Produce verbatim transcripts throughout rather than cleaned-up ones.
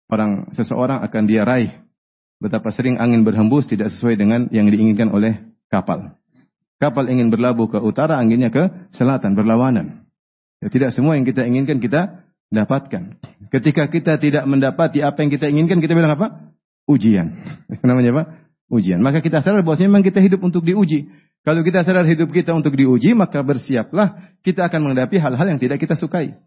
orang seseorang akan dia raih. Betapa sering angin berhembus tidak sesuai dengan yang diinginkan oleh kapal. Kapal ingin berlabuh ke utara, anginnya ke selatan, berlawanan. Ya, tidak semua yang kita inginkan kita dapatkan. Ketika kita tidak mendapati apa yang kita inginkan, kita bilang apa? Ujian. Itu namanya apa? Ujian. Maka kita sadar bahwasanya memang kita hidup untuk diuji. Kalau kita sadar hidup kita untuk diuji, maka bersiaplah kita akan menghadapi hal-hal yang tidak kita sukai.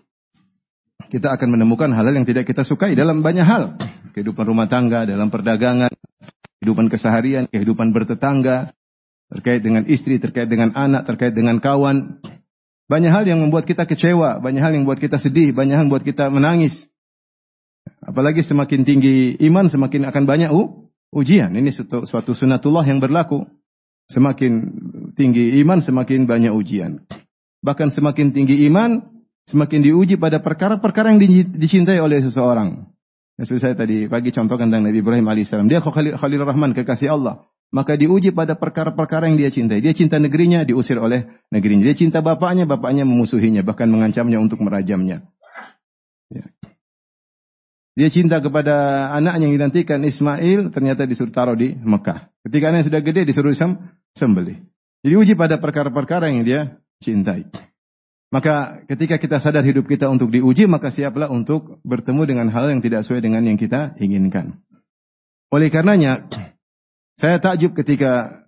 Kita akan menemukan hal-hal yang tidak kita sukai dalam banyak hal. Kehidupan rumah tangga, dalam perdagangan, kehidupan keseharian, kehidupan bertetangga, terkait dengan istri, terkait dengan anak, terkait dengan kawan. Banyak hal yang membuat kita kecewa, banyak hal yang membuat kita sedih, banyak hal yang membuat kita menangis. Apalagi semakin tinggi iman, semakin akan banyak u, ujian. Ini suatu, suatu sunatullah yang berlaku. Semakin tinggi iman, semakin banyak ujian. Bahkan semakin tinggi iman, semakin diuji pada perkara-perkara yang dicintai oleh seseorang. Seperti saya tadi pagi contohkan tentang Nabi Ibrahim alaihissalam. Dia Khalil, Khalil Rahman, kekasih Allah. Maka diuji pada perkara-perkara yang dia cintai. Dia cinta negerinya, diusir oleh negerinya. Dia cinta bapaknya, bapaknya memusuhinya. Bahkan mengancamnya untuk merajamnya. Ya. Dia cinta kepada anaknya yang dinantikan Ismail, ternyata disuruh taruh di Mekah. Ketika anaknya sudah gede, disuruh sembelih. Jadi uji pada perkara-perkara yang dia cintai. Maka ketika kita sadar hidup kita untuk diuji, maka siaplah untuk bertemu dengan hal yang tidak sesuai dengan yang kita inginkan. Oleh karenanya, saya takjub ketika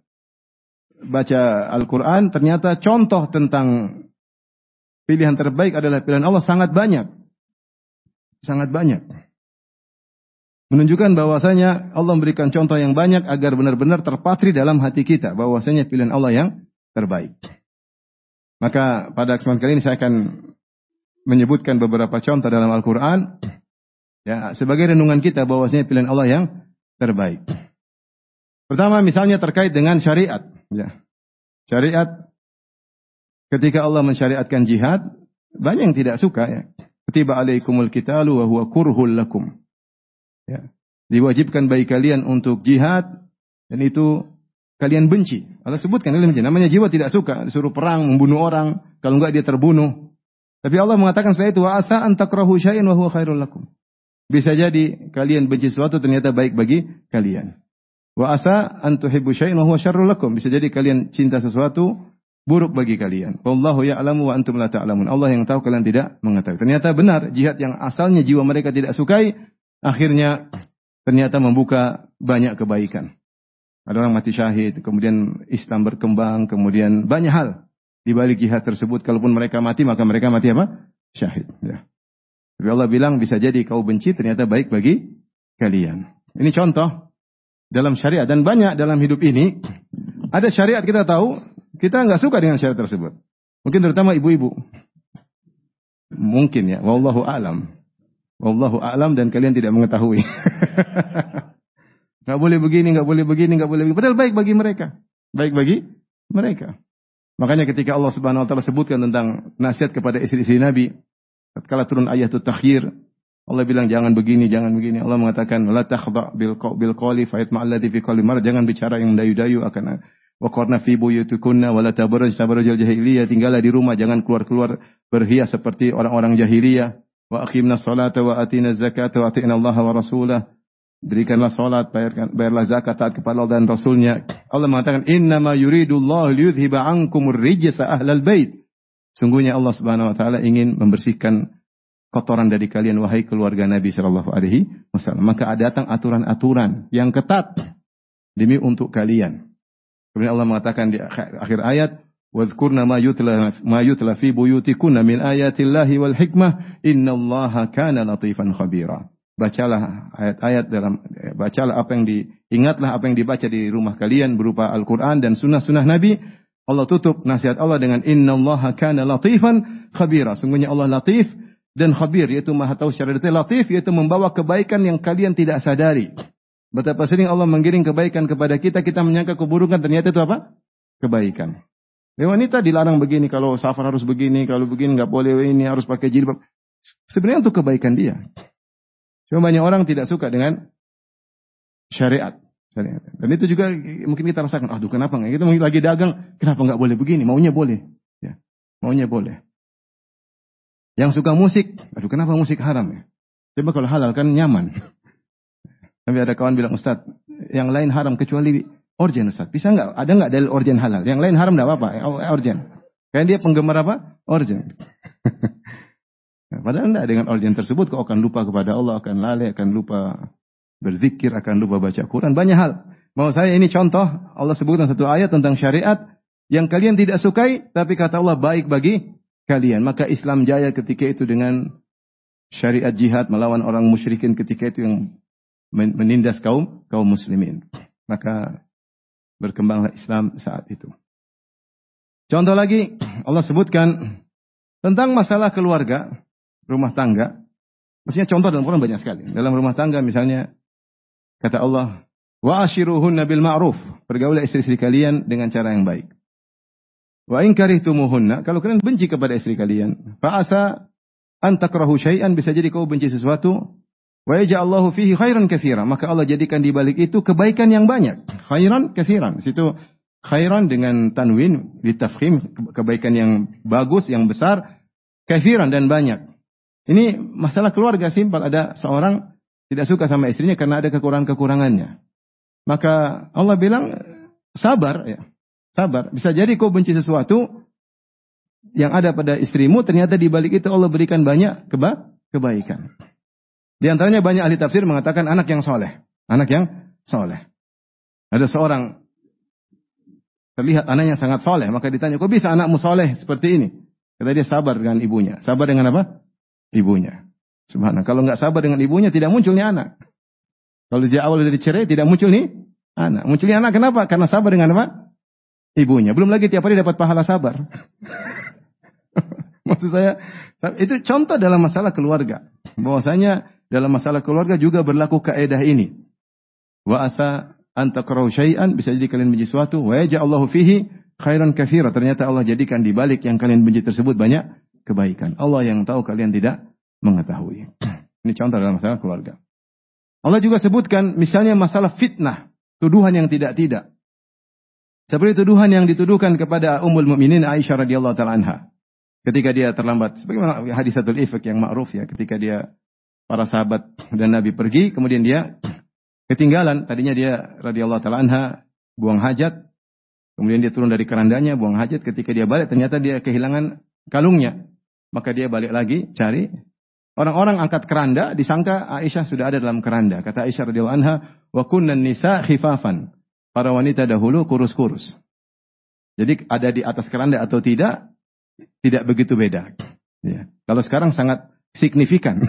baca Al-Quran, ternyata contoh tentang pilihan terbaik adalah pilihan Allah sangat banyak. Sangat banyak. Menunjukkan bahwasanya Allah memberikan contoh yang banyak agar benar-benar terpatri dalam hati kita. Bahwasanya pilihan Allah yang terbaik. Maka pada kesempatan kali ini saya akan menyebutkan beberapa contoh dalam Al-Quran. Ya, sebagai renungan kita bahwasanya pilihan Allah yang terbaik. Pertama misalnya terkait dengan syariat. Ya. Syariat ketika Allah mensyariatkan jihad, banyak yang tidak suka. Ya. Kutiba alaikumul qitalu wa huwa kurhul lakum. Ya. Diwajibkan bagi kalian untuk jihad dan itu kalian benci. Allah sebutkan dalam benci. Namanya jiwa tidak suka disuruh perang, membunuh orang, kalau enggak dia terbunuh. Tapi Allah mengatakan setelah itu wa asa an takrahu syai'an wa huwa khairul lakum. Bisa jadi kalian benci sesuatu ternyata baik bagi kalian. Wa asa an tuhibbu syai'an wa huwa syarrul lakum. Bisa jadi kalian cinta sesuatu buruk bagi kalian. Wallahu ya'lamu wa antum la ta'lamun. Allah yang tahu kalian tidak mengetahui. Ternyata benar jihad yang asalnya jiwa mereka tidak sukai akhirnya ternyata membuka banyak kebaikan. Ada orang mati syahid, kemudian Islam berkembang, kemudian banyak hal di balik jihad tersebut. Kalaupun mereka mati, maka mereka mati apa? Syahid. Ya. Tapi Allah bilang bisa jadi kau benci, ternyata baik bagi kalian. Ini contoh dalam syariat dan banyak dalam hidup ini. Ada syariat kita tahu, kita nggak suka dengan syariat tersebut. Mungkin terutama ibu-ibu. Mungkin ya, wallahu a'lam. Wallahu a'lam dan kalian tidak mengetahui. Enggak boleh begini, enggak boleh begini, enggak boleh begini. Padahal baik bagi mereka. Baik bagi mereka. Makanya ketika Allah Subhanahu wa taala sebutkan tentang nasihat kepada istri-istri Nabi, tatkala turun ayatut takhyir, Allah bilang jangan begini, jangan begini. Allah mengatakan la takhda bil bil qawli fa yatma alladhi fi qalbi marad. Jangan bicara yang mendayu-dayu akan wa qarna fi buyutikunna wa la tabarruj tabarrujal jahiliyah. Tinggallah di rumah, jangan keluar-keluar berhias seperti orang-orang jahiliyah. Wa aqimna salata wa atina zakata wa atina Allah wa rasulah. Berikanlah salat, bayarkan, bayarlah zakat, taat kepada Allah dan Rasulnya. Allah mengatakan, innama yuridullahu liyudhiba ankumur rijsa ahlal bait. Sungguhnya Allah Subhanahu wa taala ingin membersihkan kotoran dari kalian wahai keluarga Nabi sallallahu alaihi wasallam. Maka ada datang aturan-aturan yang ketat demi untuk kalian. Kemudian Allah mengatakan di akhir ayat, wadhkurna ma yutla ma yutla fi buyutikunna min ayatillahi wal hikmah innallaha kana latifan khabira. Bacalah ayat-ayat dalam bacalah apa yang diingatlah apa yang dibaca di rumah kalian berupa Al-Qur'an dan sunnah-sunnah Nabi. Allah tutup nasihat Allah dengan innallaha kana latifan khabira. Sungguhnya Allah latif dan khabir, yaitu Maha tahu secara detail. Latif yaitu membawa kebaikan yang kalian tidak sadari. Betapa sering Allah menggiring kebaikan kepada kita, kita menyangka keburukan, ternyata itu apa? Kebaikan. Ya, wanita dilarang begini, kalau safar harus begini, kalau begini nggak boleh ini, harus pakai jilbab. Sebenarnya untuk kebaikan dia. Cuma banyak orang tidak suka dengan syariat. syariat. Dan itu juga mungkin kita rasakan, aduh kenapa nggak? Kita mungkin lagi dagang, kenapa nggak boleh begini? Maunya boleh. Ya, maunya boleh. Yang suka musik, aduh kenapa musik haram ya? Coba kalau halal kan nyaman. Tapi ada kawan bilang, Ustaz, yang lain haram kecuali organ, Ustaz. Bisa nggak? Ada nggak dalil organ halal? Yang lain haram nggak apa-apa, organ. Kayak dia penggemar apa? Organ. Padahal enggak, dengan organ tersebut kau akan lupa kepada Allah, akan lalai, akan lupa berzikir, akan lupa baca Quran. Banyak hal. Mau saya ini contoh, Allah sebutkan satu ayat tentang syariat yang kalian tidak sukai, tapi kata Allah baik bagi kalian. Maka Islam jaya ketika itu dengan syariat jihad melawan orang musyrikin ketika itu yang menindas kaum kaum muslimin. Maka berkembanglah Islam saat itu. Contoh lagi, Allah sebutkan tentang masalah keluarga, rumah tangga. Maksudnya contoh dalam Quran banyak sekali. Dalam rumah tangga misalnya, kata Allah, wa ashiruhunna bil ma'ruf. Pergaulah istri-istri kalian dengan cara yang baik. Wa in karihtumuhunna, kalau kalian benci kepada istri kalian, fa asa an takrahu syai'an, bisa jadi kau benci sesuatu. Wa yaj'allahu fihi khairan katsiran, maka Allah jadikan di balik itu kebaikan yang banyak. Khairan katsiran. Situ khairan dengan tanwin ditafkhim, kebaikan yang bagus, yang besar, katsiran dan banyak. Ini masalah keluarga simpel, ada seorang tidak suka sama istrinya karena ada kekurangan-kekurangannya. Maka Allah bilang sabar ya. Sabar. Bisa jadi kau benci sesuatu yang ada pada istrimu, ternyata di balik itu Allah berikan banyak keba kebaikan. Di antaranya banyak ahli tafsir mengatakan anak yang soleh. Anak yang soleh. Ada seorang terlihat anaknya sangat soleh. Maka ditanya, kok bisa anakmu soleh seperti ini? Kata dia, sabar dengan ibunya. Sabar dengan apa? Ibunya. Subhanallah. Kalau nggak sabar dengan ibunya, tidak muncul nih anak. Kalau dia awal dari cerai, tidak muncul nih anak. Munculnya anak kenapa? Karena sabar dengan apa? Ibunya. Belum lagi tiap hari dapat pahala sabar. Maksud saya, itu contoh dalam masalah keluarga. Bahwasanya dalam masalah keluarga juga berlaku kaidah ini. Wa asa an takrahu syai'an, bisa jadi kalian benci sesuatu, wa yaj'allahu fihi khairan katsira. Ternyata Allah jadikan di balik yang kalian benci tersebut banyak kebaikan. Allah yang tahu, kalian tidak mengetahui. Ini contoh dalam masalah keluarga. Allah juga sebutkan misalnya masalah fitnah, tuduhan yang tidak-tidak. Seperti tuduhan yang dituduhkan kepada Ummul Mukminin Aisyah radhiyallahu taala anha. Ketika dia terlambat, sebagaimana hadisatul ifk yang ma'ruf ya, ketika dia para sahabat dan Nabi pergi, kemudian dia ketinggalan. Tadinya dia radhiyallahu taala anha buang hajat, kemudian dia turun dari kerandanya buang hajat. Ketika dia balik, ternyata dia kehilangan kalungnya. Maka dia balik lagi cari. Orang-orang angkat keranda, disangka Aisyah sudah ada dalam keranda. Kata Aisyah radhiyallahu anha, wa kunnan nisa khifafan. Para wanita dahulu kurus-kurus. Jadi ada di atas keranda atau tidak, tidak begitu beda. Ya. Kalau sekarang sangat signifikan.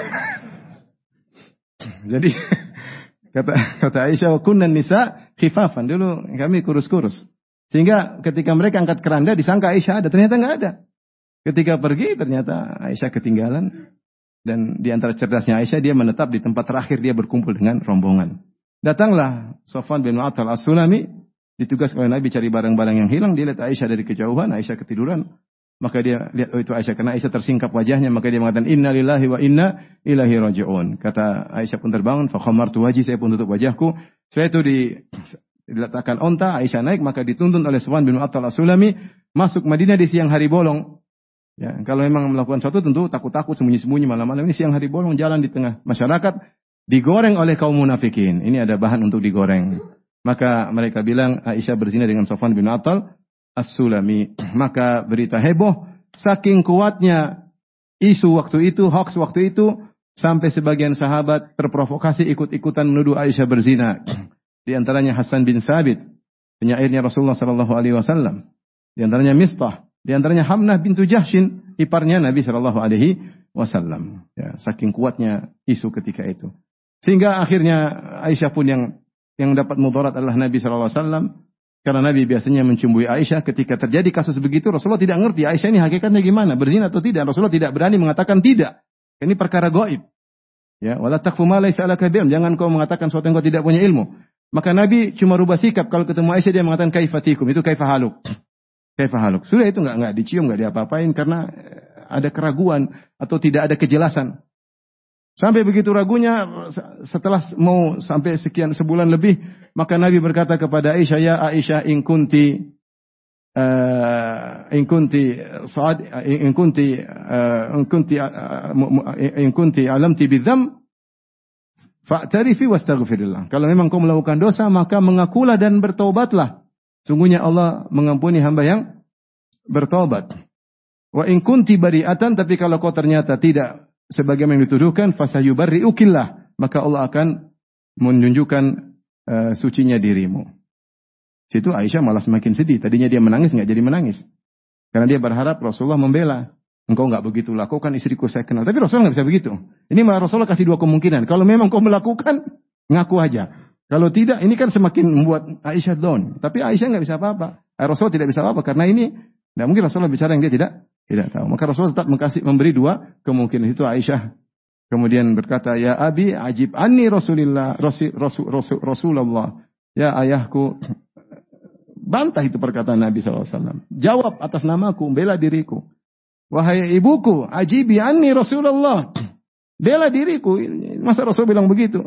Jadi kata kata Aisyah, wa kunnan nisa khifafan, dulu kami kurus-kurus. Sehingga ketika mereka angkat keranda disangka Aisyah ada, ternyata enggak ada. Ketika pergi ternyata Aisyah ketinggalan, dan di antara cerdasnya Aisyah dia menetap di tempat terakhir dia berkumpul dengan rombongan. Datanglah Safwan bin Mu'attal As-Sulami, ditugas oleh Nabi cari barang-barang yang hilang, dia lihat Aisyah dari kejauhan, Aisyah ketiduran. Maka dia lihat, oh itu Aisyah, karena Aisyah tersingkap wajahnya, maka dia mengatakan, inna lillahi wa inna ilahi raji'un. Kata Aisyah pun terbangun, fa khamartu wajhi, saya pun tutup wajahku. Setelah itu di, diletakkan onta, Aisyah naik, maka dituntun oleh Safwan bin Mu'attal As-Sulami, masuk Madinah di siang hari bolong. Ya, kalau memang melakukan sesuatu tentu takut-takut, sembunyi-sembunyi malam-malam. Ini siang hari bolong, jalan di tengah masyarakat, digoreng oleh kaum munafikin. Ini ada bahan untuk digoreng. Maka mereka bilang, Aisyah berzina dengan Safwan bin Mu'attal As-Sulami. Maka berita heboh, saking kuatnya isu waktu itu, hoax waktu itu, sampai sebagian sahabat terprovokasi ikut-ikutan menuduh Aisyah berzina. Di antaranya Hasan bin Thabit, penyairnya Rasulullah sallallahu alaihi wasallam. Di antaranya Mistah, di antaranya Hamnah bintu Jahshin, iparnya Nabi sallallahu alaihi wasallam. Ya, saking kuatnya isu ketika itu. Sehingga akhirnya Aisyah pun yang yang dapat mudarat adalah Nabi sallallahu alaihi wasallam. Karena Nabi biasanya mencumbuhi Aisyah. Ketika terjadi kasus begitu, Rasulullah tidak ngerti Aisyah ini hakikatnya gimana, berzina atau tidak. Rasulullah tidak berani mengatakan tidak. Ini perkara gaib. Ya, wala taqfu ma laysa laka bi'ilm. Jangan kau mengatakan sesuatu yang kau tidak punya ilmu. Maka Nabi cuma rubah sikap, kalau ketemu Aisyah dia mengatakan kaifatikum, itu kaifahaluk. Kaifahaluk. Sudah itu enggak enggak dicium, enggak diapa-apain karena ada keraguan atau tidak ada kejelasan. Sampai begitu ragunya, setelah mau sampai sekian sebulan lebih, maka Nabi berkata kepada Aisyah, ya Aisyah in kunti uh, in kunti sad in kunti in kunti in kunti alamti bidzam fa'tarifi wastaghfirillah. Kalau memang kau melakukan dosa, maka mengakulah dan bertobatlah. Sungguhnya Allah mengampuni hamba yang bertobat. Wa in kunti bari'atan, tapi kalau kau ternyata tidak sebagaimana yang dituduhkan, fasayubarri'ukillah, maka Allah akan menunjukkan uh, sucinya dirimu. Situ Aisyah malah semakin sedih. Tadinya dia menangis, enggak jadi menangis. Karena dia berharap Rasulullah membela. Engkau enggak begitu lakukan, istriku saya kenal. Tapi Rasulullah enggak bisa begitu. Ini malah Rasulullah kasih dua kemungkinan. Kalau memang kau melakukan, ngaku aja. Kalau tidak, ini kan semakin membuat Aisyah down. Tapi Aisyah enggak bisa apa-apa. Eh, Rasulullah tidak bisa apa-apa. Karena ini, enggak mungkin Rasulullah bicara yang dia tidak tidak tahu. Maka Rasulullah tetap mengkasih, memberi dua kemungkinan. Itu Aisyah kemudian berkata, ya Abi ajib anni Rasulillah, Rasul, Rasul, Rasul, Rasulullah. Ya ayahku, bantah itu perkataan Nabi shallallahu alaihi wasallam. Jawab atas namaku, bela diriku. Wahai ibuku, ajibi anni Rasulullah. Bela diriku. Masa Rasul bilang begitu?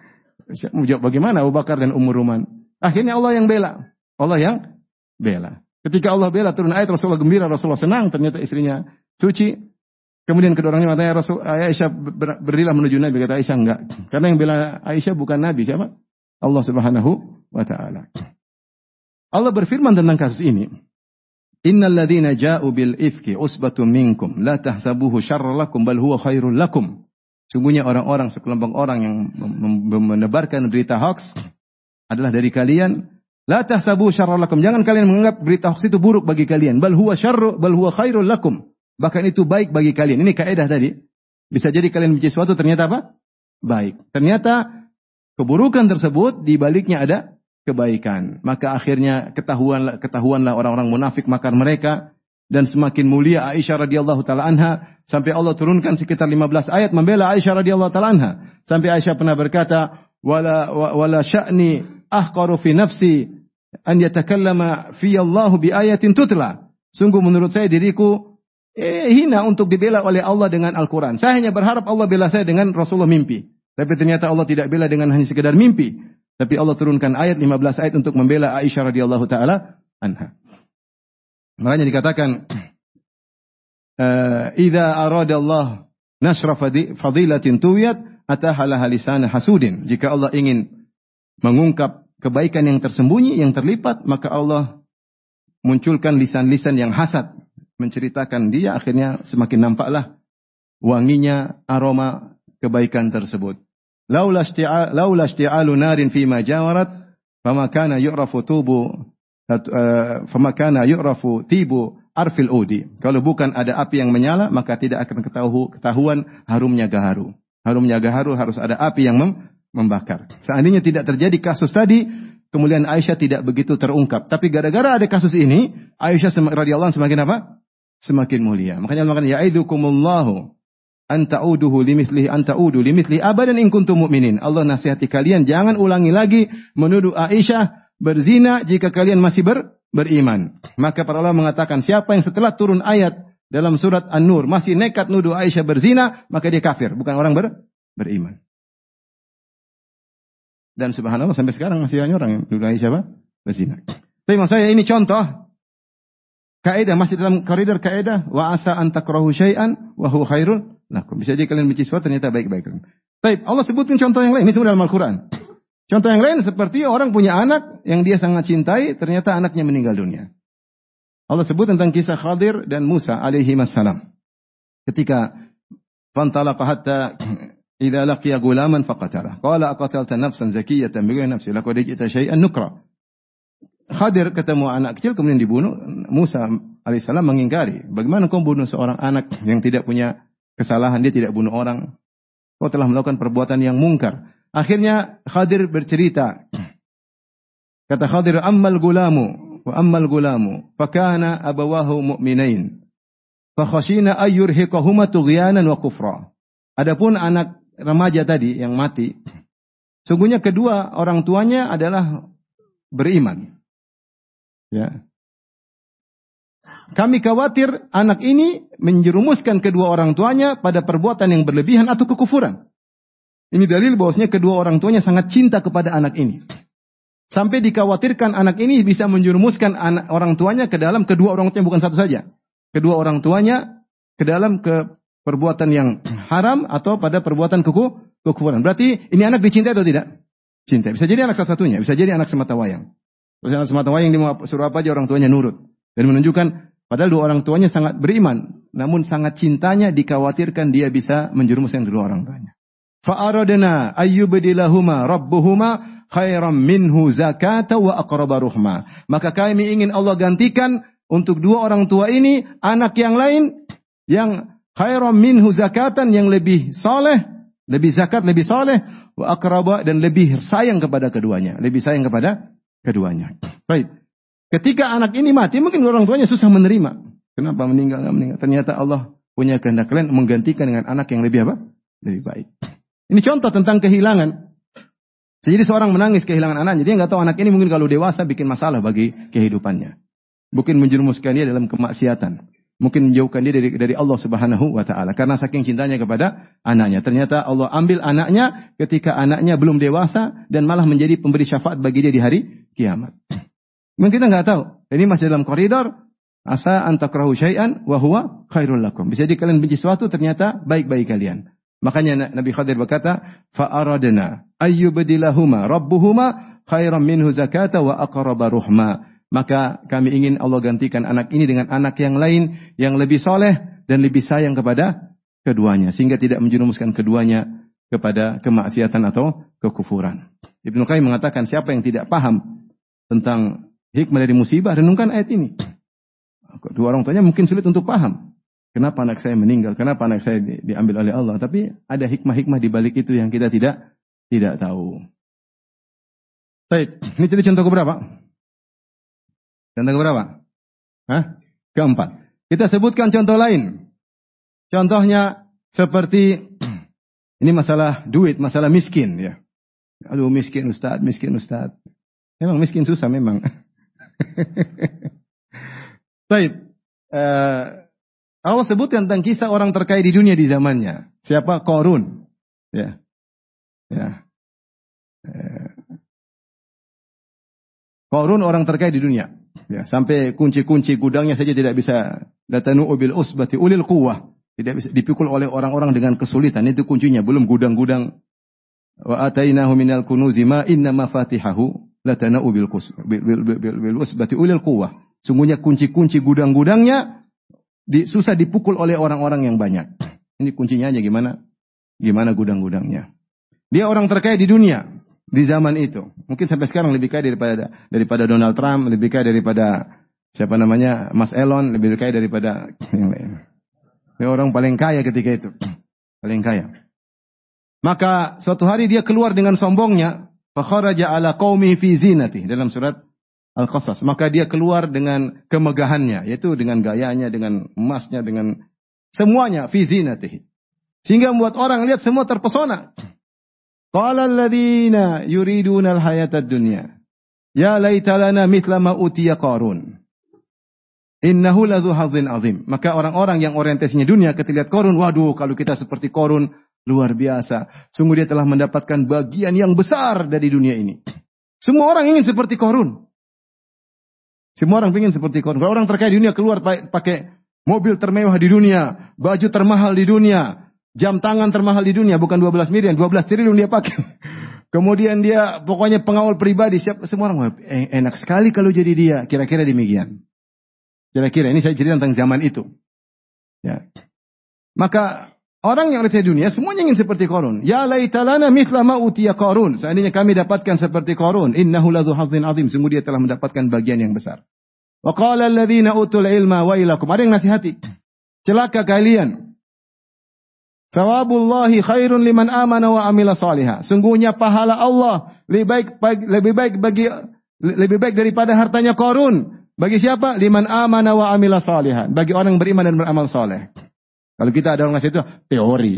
Mau jawab bagaimana Abu Bakar dan Ummu Ruman? Akhirnya Allah yang bela. Allah yang bela. Ketika Allah bela, turun ayat, Rasulullah gembira, Rasulullah senang. Ternyata istrinya suci. Kemudian kedua orangnya matanya Rasul, Aisyah berdirilah menuju Nabi. Kata Aisyah enggak. Karena yang bela Aisyah bukan Nabi. Siapa? Allah subhanahu wa ta'ala. Allah berfirman tentang kasus ini. Innal ladzina ja'u bil ifki usbatun minkum la tahsabuhu syarran lakum bal huwa khairul lakum. Sungguhnya orang-orang, sekelompok orang yang menebarkan berita hoax adalah dari kalian. La tahsabuhu syarran lakum. Jangan kalian menganggap berita hoax itu buruk bagi kalian. Bal huwa syarru bal huwa khairul lakum. Bahkan itu baik bagi kalian. Ini kaidah tadi. Bisa jadi kalian benci sesuatu, ternyata apa? Baik. Ternyata keburukan tersebut di baliknya ada kebaikan. Maka akhirnya ketahuan ketahuanlah orang-orang munafik makar mereka, dan semakin mulia Aisyah radhiyallahu taala anha sampai Allah turunkan sekitar lima belas ayat membela Aisyah radhiyallahu taala anha. Sampai Aisyah pernah berkata, "Wala wala sya'ni ahqaru fi nafsi an yatakallama fi Allah bi ayatin tutla." Sungguh menurut saya diriku eh, hina untuk dibela oleh Allah dengan Al-Qur'an. Saya hanya berharap Allah bela saya dengan Rasulullah mimpi. Tapi ternyata Allah tidak bela dengan hanya sekedar mimpi. Tapi Allah turunkan ayat lima belas ayat untuk membela Aisyah radhiyallahu taala anha. Makanya dikatakan idza arada Allah nasra fadilatin tuwiyat atahala lisan hasudin. Jika Allah ingin mengungkap kebaikan yang tersembunyi, yang terlipat, maka Allah munculkan lisan-lisan yang hasad menceritakan dia, akhirnya semakin nampaklah wanginya aroma kebaikan tersebut. Laula isti'a laula isti'alu narin fi ma jawarat fama kana yu'rafu tubu fama kana yu'rafu tibu arfil udi. Kalau bukan ada api yang menyala, maka tidak akan ketahu, ketahuan harumnya gaharu. Harumnya gaharu harus ada api yang mem, membakar. Seandainya tidak terjadi kasus tadi, kemuliaan Aisyah tidak begitu terungkap. Tapi gara-gara ada kasus ini, Aisyah radhiyallahu anha semakin apa? Semakin mulia. Makanya Allah mengatakan ya'idzukumullahu anta'uduhu limithlihi anta'udu limithli abadan in kuntum mu'minin. Allah nasihati kalian jangan ulangi lagi menuduh Aisyah berzina jika kalian masih ber, beriman. Maka para ulama mengatakan siapa yang setelah turun ayat dalam surat An-Nur masih nekat nuduh Aisyah berzina, maka dia kafir, bukan orang ber, beriman. Dan subhanallah sampai sekarang masih banyak orang yang nuduh Aisyah apa? Berzina. Tapi maksud saya ini contoh kaidah, masih dalam koridor kaidah wa asa an takrahu syai'an wa huwa khairun lakum. Bisa jadi kalian benci sesuatu ternyata baik-baik. Baik, Allah sebutkan contoh yang lain. Ini semua dalam Al-Quran. Contoh yang lain seperti orang punya anak yang dia sangat cintai, ternyata anaknya meninggal dunia. Allah sebut tentang kisah Khadir dan Musa alaihi wassalam. Ketika fantalaqa hatta idza laqiya gulaman faqatala. Qala aqatalta nafsan zakiyatan bighayri nafsin laqad ji'ta syai'an nukra. Khadir ketemu anak kecil kemudian dibunuh. Musa alaihissalam mengingkari. Bagaimana kau bunuh seorang anak yang tidak punya kesalahan, dia tidak bunuh orang. Kau telah melakukan perbuatan yang mungkar. Akhirnya Khadir bercerita. Kata Khadir, ammal gulamu, wa ammal gulamu, fakana abawahu mu'minain. Fakhashina ayyurhiqahuma tughyanan wa kufra. Adapun anak remaja tadi yang mati, sungguhnya kedua orang tuanya adalah beriman. Ya. Kami khawatir anak ini menjerumuskan kedua orang tuanya pada perbuatan yang berlebihan atau kekufuran. Ini dalil bahwasanya kedua orang tuanya sangat cinta kepada anak ini. Sampai dikhawatirkan anak ini bisa menjerumuskan anak, orang tuanya ke dalam kedua orang tuanya, bukan satu saja. Kedua orang tuanya ke dalam ke perbuatan yang haram atau pada perbuatan kuku, kekufuran. Berarti ini anak dicintai atau tidak? Cinta. Bisa jadi anak salah satunya, bisa jadi anak semata wayang. Terus anak semata wayang dia mau suruh apa aja orang tuanya nurut. Dan menunjukkan padahal dua orang tuanya sangat beriman, namun sangat cintanya dikhawatirkan dia bisa menjerumuskan kedua orang tuanya. Fa'aradna ayyubdilahuma rabbuhuma khairam minhu zakata wa aqraba ruhma. Maka kami ingin Allah gantikan untuk dua orang tua ini anak yang lain yang khairam minhu zakatan, yang lebih saleh, lebih zakat, lebih saleh, wa aqraba, dan lebih sayang kepada keduanya, lebih sayang kepada keduanya. Baik. Ketika anak ini mati, mungkin orang tuanya susah menerima. Kenapa meninggal, enggak meninggal? Ternyata Allah punya kehendak lain menggantikan dengan anak yang lebih apa? Lebih baik. Ini contoh tentang kehilangan. Jadi seorang menangis kehilangan anaknya, dia nggak tahu anak ini mungkin kalau dewasa bikin masalah bagi kehidupannya. Mungkin menjerumuskan dia dalam kemaksiatan. Mungkin menjauhkan dia dari, dari Allah Subhanahu wa taala karena saking cintanya kepada anaknya. Ternyata Allah ambil anaknya ketika anaknya belum dewasa dan malah menjadi pemberi syafaat bagi dia di hari kiamat. Mungkin kita nggak tahu. Ini masih dalam koridor. Asa antakrahu syai'an wa huwa khairul lakum. Bisa jadi kalian benci sesuatu, ternyata baik bagi kalian. Makanya Nabi Khadir berkata, fa'aradna ayyubdilahuma rabbuhuma khairan minhu zakata wa aqraba ruhma. Maka kami ingin Allah gantikan anak ini dengan anak yang lain yang lebih soleh dan lebih sayang kepada keduanya, sehingga tidak menjerumuskan keduanya kepada kemaksiatan atau kekufuran. Ibnu Qayyim mengatakan, siapa yang tidak paham tentang hikmah dari musibah, renungkan ayat ini. Dua orang tuanya mungkin sulit untuk paham. Kenapa anak saya meninggal? Kenapa anak saya di, diambil oleh Allah? Tapi ada hikmah-hikmah di balik itu yang kita tidak tidak tahu. Baik, ini jadi contoh keberapa? Contoh keberapa? Hah? Keempat. Kita sebutkan contoh lain. Contohnya seperti ini masalah duit, masalah miskin ya. Aduh miskin Ustaz, miskin Ustaz. Memang miskin susah memang. Baik. Uh, Allah sebutkan tentang kisah orang terkaya di dunia di zamannya. Siapa? Qarun. Ya. Ya. Qarun orang terkaya di dunia. Ya, sampai kunci-kunci gudangnya saja tidak bisa latanu bil usbati ulil quwwah. Tidak bisa dipikul oleh orang-orang dengan kesulitan. Itu kuncinya, belum gudang-gudang. Wa atainahu minal kunuzi ma inna mafatihahu latanu bil bil usbati ulil quwwah. Sungguhnya kunci-kunci gudang-gudangnya Di, susah dipukul oleh orang-orang yang banyak. Ini kuncinya aja gimana? Gimana gudang-gudangnya. Dia orang terkaya di dunia di zaman itu. Mungkin sampai sekarang lebih kaya daripada daripada Donald Trump, lebih kaya daripada siapa namanya Mas Elon, lebih kaya daripada yang lain. Dia orang paling kaya ketika itu. Paling kaya. Maka suatu hari dia keluar dengan sombongnya, fa kharaja ala qaumi fi zinati, dalam surat Al-Qasas. Maka dia keluar dengan kemegahannya, yaitu dengan gayanya, dengan emasnya, dengan semuanya, fi zinatihi. Sehingga membuat orang lihat semua terpesona. Qala alladziina yuriduna al-hayata ad-dunya, ya laita lana mithla ma utiya Qarun. Innahu ladzu hadzin azim. Maka orang-orang yang orientasinya dunia ketika lihat Qarun, waduh kalau kita seperti Qarun luar biasa. Sungguh dia telah mendapatkan bagian yang besar dari dunia ini. Semua orang ingin seperti Qarun. Semua orang ingin seperti Qarun. Kalau orang terkaya di dunia keluar pakai mobil termewah di dunia, baju termahal di dunia, jam tangan termahal di dunia, bukan dua belas miliar, dua belas triliun dia pakai. Kemudian dia pokoknya pengawal pribadi, siap, semua orang enak sekali kalau jadi dia. Kira-kira demikian. Kira-kira ini saya cerita tentang zaman itu. Ya. Maka orang yang ada di dunia semuanya ingin seperti Qarun. Ya laitalana mithla ma utiya Qarun. Seandainya kami dapatkan seperti Qarun, innahu ladzu hadzin azim. Sungguh dia telah mendapatkan bagian yang besar. Wa qala alladziina utul ilma wailakum. Ada yang nasihati. Celaka kalian. Thawabullahi khairun liman amana wa amila salihah. Sungguhnya pahala Allah lebih baik lebih baik bagi lebih baik daripada hartanya Qarun. Bagi siapa? Liman amana wa amila salihah. Bagi orang yang beriman dan beramal saleh. Kalau kita ada orang ngasih itu teori.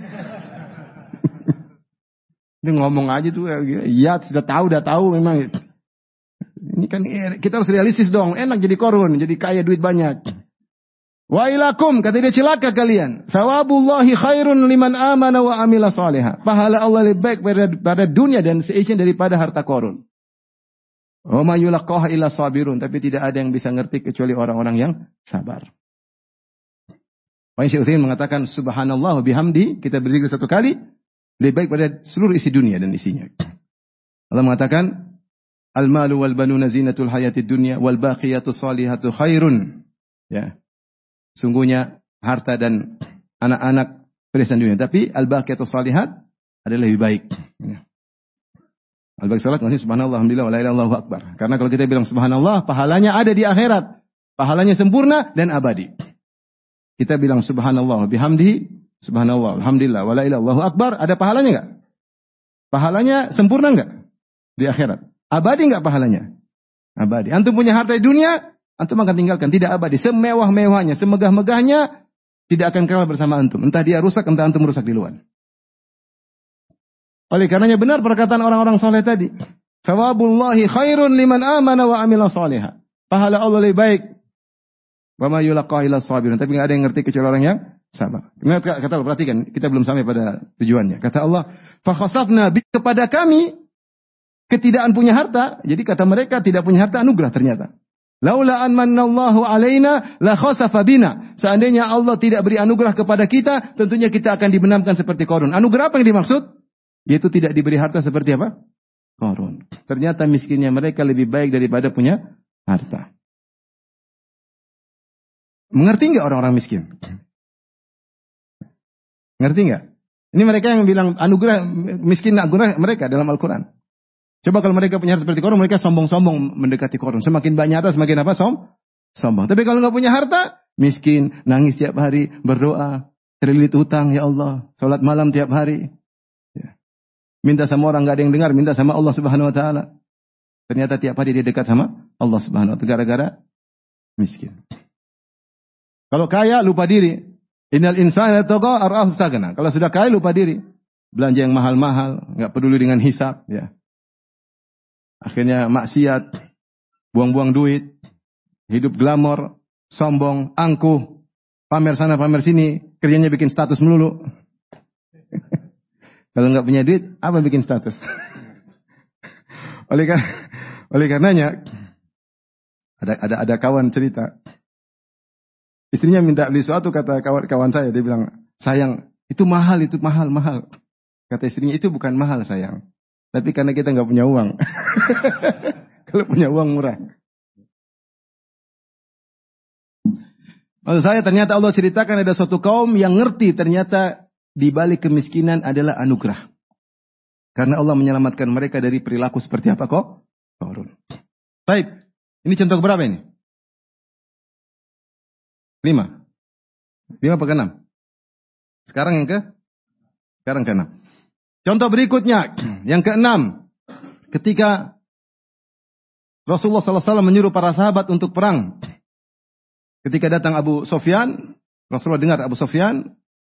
Dia ngomong aja tuh, ya sudah tahu, udah tahu memang. Ini kan kita harus realistis dong. Enak jadi Qarun, jadi kaya duit banyak. Wa ilakum, kata dia celaka kalian. Thawabullahi khairun liman amana wa amila salihah. Pahala Allah lebih baik pada, pada dunia dan seisinya daripada harta Qarun. Wa ma yulaqaha illa sabirun, tapi tidak ada yang bisa ngerti kecuali orang-orang yang sabar. Pak Syekh Utsaimin mengatakan subhanallah wa bihamdi, kita berzikir satu kali lebih baik pada seluruh isi dunia dan isinya. Allah mengatakan al-malu wal banuna zinatul hayatid dunya wal baqiyatus salihatu khairun. Ya. Sungguhnya harta dan anak-anak perhiasan dunia, tapi al-baqiyatus salihat adalah lebih baik. Ya. Al-baqiyat salat maksudnya subhanallah alhamdulillah wa la ilaha illallah akbar. Karena kalau kita bilang subhanallah, pahalanya ada di akhirat. Pahalanya sempurna dan abadi. Kita bilang subhanallah bihamdihi, subhanallah alhamdulillah wa la ilaha illallah akbar, ada pahalanya enggak? Pahalanya sempurna enggak di akhirat? Abadi enggak pahalanya? Abadi. Antum punya harta di dunia, antum akan tinggalkan, tidak abadi. Semewah-mewahnya, semegah-megahnya tidak akan kekal bersama antum. Entah dia rusak, entah antum rusak di luar. Oleh karenanya benar perkataan orang-orang soleh tadi. Thawabullahi khairun liman amana wa amila salihah. Pahala Allah lebih baik. Wa ma yulaqaha illa sabirun. Tapi enggak ada yang ngerti kecuali orang yang sabar. Kata Allah, perhatikan, kita belum sampai pada tujuannya. Kata Allah, fa khasafna bi, kepada kami ketidakan punya harta. Jadi kata mereka tidak punya harta anugerah ternyata. Laula an mannallahu alaina la khasafa bina. Seandainya Allah tidak beri anugerah kepada kita, tentunya kita akan dibenamkan seperti Qarun. Anugerah apa yang dimaksud? Yaitu tidak diberi harta seperti apa? Qarun. Ternyata miskinnya mereka lebih baik daripada punya harta. Mengerti enggak orang-orang miskin? Ngerti enggak? Ini mereka yang bilang anugerah, miskin anugerah mereka dalam Al-Quran. Coba kalau mereka punya harta seperti Qarun, mereka sombong-sombong mendekati Qarun. Semakin banyak harta, semakin apa? Som? Sombong. Tapi kalau enggak punya harta, miskin, nangis tiap hari, berdoa, terlilit utang, ya Allah, salat malam tiap hari. Ya. Minta sama orang enggak ada yang dengar, minta sama Allah Subhanahu wa taala. Ternyata tiap hari dia dekat sama Allah Subhanahu wa taala gara-gara miskin. Kalau kaya lupa diri. Innal insana tagha ar'ahu istaghna. Kalau sudah kaya lupa diri. Belanja yang mahal-mahal, enggak peduli dengan hisab, ya. Akhirnya maksiat, buang-buang duit, hidup glamor, sombong, angkuh, pamer sana pamer sini, kerjanya bikin status melulu. Kalau enggak punya duit, apa bikin status? oleh karena oleh karenanya ada ada ada kawan cerita. Istrinya minta beli sesuatu, kata kawan-kawan saya, dia bilang, sayang, itu mahal, itu mahal, mahal. Kata istrinya, itu bukan mahal sayang. Tapi karena kita nggak punya uang. Kalau punya uang murah. Maksud saya ternyata Allah ceritakan ada suatu kaum yang ngerti ternyata di balik kemiskinan adalah anugerah. Karena Allah menyelamatkan mereka dari perilaku seperti apa kok? Qarun. Baik, ini contoh berapa ini? Lima. Lima apa ke enam? Sekarang yang ke? Sekarang ke enam. Contoh berikutnya. Yang ke enam. Ketika Rasulullah sallallahu alaihi wasallam menyuruh para sahabat untuk perang. Ketika datang Abu Sufyan. Rasulullah dengar Abu Sufyan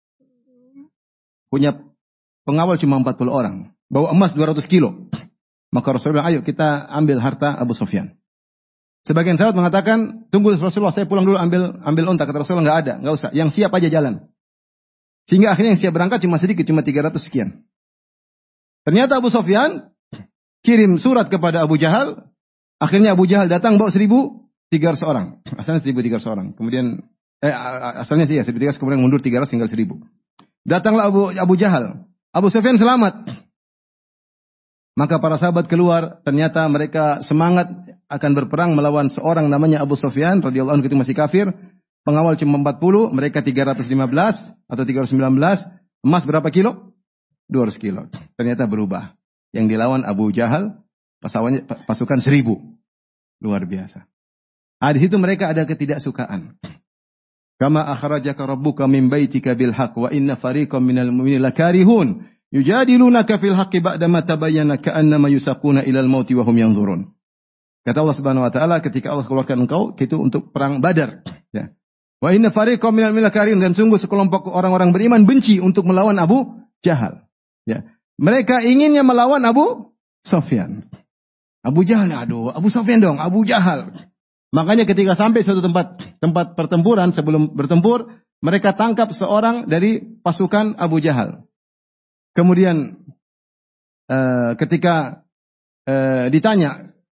punya pengawal cuma empat puluh orang. Bawa emas dua ratus kilo. Maka Rasulullah bilang, ayo kita ambil harta Abu Sufyan. Sebagian sahabat mengatakan, tunggu Rasulullah, saya pulang dulu ambil ambil unta. Kata Rasulullah, enggak ada, enggak usah. Yang siap aja jalan. Sehingga akhirnya yang siap berangkat cuma sedikit, cuma tiga ratus sekian. Ternyata Abu Sufyan kirim surat kepada Abu Jahal. Akhirnya Abu Jahal datang bawa seribu tiga ratus orang. Asalnya seribu tiga ratus orang. Kemudian, eh, asalnya sih ya, seribu tiga ratus, kemudian mundur tiga ratus tinggal seribu. Datanglah Abu, Abu Jahal. Abu Sufyan selamat. Maka para sahabat keluar, ternyata mereka semangat akan berperang melawan seorang namanya Abu Sufyan radhiyallahu anhu, itu masih kafir. Pengawal cuma empat puluh, mereka tiga ratus lima belas atau tiga ratus sembilan belas. Emas berapa kilo? dua ratus kilo. Ternyata berubah. Yang dilawan Abu Jahal, pasawannya, pasukan seribu. Luar biasa. Nah, di situ mereka ada ketidaksukaan. Kama akhrajaka rabbuka min baitika bil haqq wa inna fariqam minal mu'minina lakarihun. Yujadilunaka fil haqqi ba'dama tabayyana ka'annama yusaquna ilal mauti wa hum yanzurun. Kata Allah Subhanahu wa taala, ketika Allah keluarkan engkau itu untuk perang Badar, ya. Wa inna fariqam minal mu'minina lakarihun, dan sungguh sekelompok orang-orang beriman benci untuk melawan Abu Jahal, ya. Mereka inginnya melawan Abu Sufyan. Abu Jahal, aduh, Abu Sufyan dong, Abu Jahal. Makanya ketika sampai suatu tempat tempat pertempuran, sebelum bertempur, mereka tangkap seorang dari pasukan Abu Jahal. Kemudian uh, ketika uh, ditanya,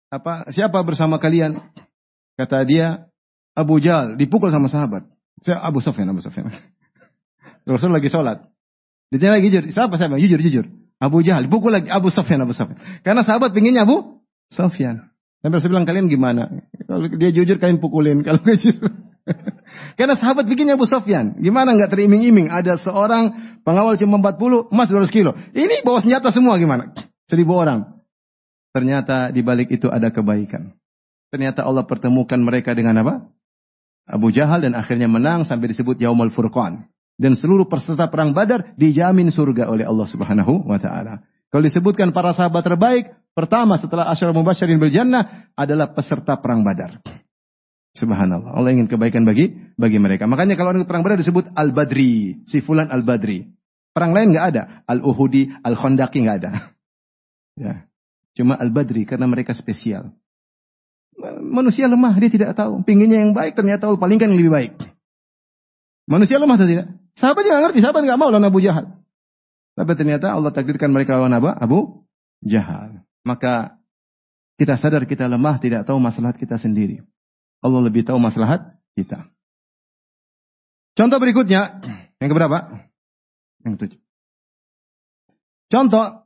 apa siapa bersama kalian? Kata dia, Abu Jahal, dipukul sama sahabat. Saya Abu Sufyan, Abu Sufyan. Rasul lagi sholat. Dia lagi jujur, siapa siapa? Jujur, jujur. Abu Jahal, dipukul lagi Abu Sufyan, Abu Sufyan. Karena sahabat pinginnya Abu Sufyan. Sampai Rasul bilang, kalian gimana? Kalau dia jujur kalian pukulin, kalau nggak jujur. Karena sahabat bikinnya Abu Sufyan. Gimana nggak teriming-iming? Ada seorang pengawal cuma empat puluh, emas dua ratus kilo. Ini bawa senjata semua gimana? Seribu orang. Ternyata di balik itu ada kebaikan. Ternyata Allah pertemukan mereka dengan apa? Abu Jahal dan akhirnya menang sampai disebut Yaumul Furqan. Dan seluruh peserta perang Badar dijamin surga oleh Allah Subhanahu wa taala. Kalau disebutkan para sahabat terbaik, pertama setelah Asyara Mubasysyirin bil Jannah adalah peserta perang Badar. Subhanallah. Allah ingin kebaikan bagi bagi mereka. Makanya kalau ada perang Badar disebut Al-Badri, si fulan Al-Badri. Perang lain enggak ada, Al-Uhudi, Al-Khandaqi enggak ada. Ya. Cuma Al-Badri karena mereka spesial. Manusia lemah, dia tidak tahu. Pinginnya yang baik, ternyata Allah palingkan yang lebih baik. Manusia lemah atau tidak? Sahabat juga ngerti, sahabat nggak mau lawan Abu Jahal. Tapi ternyata Allah takdirkan mereka lawan apa? Abu Jahal. Maka kita sadar kita lemah, tidak tahu maslahat kita sendiri. Allah lebih tahu maslahat kita. Contoh berikutnya, yang keberapa? Yang ketujuh. Contoh.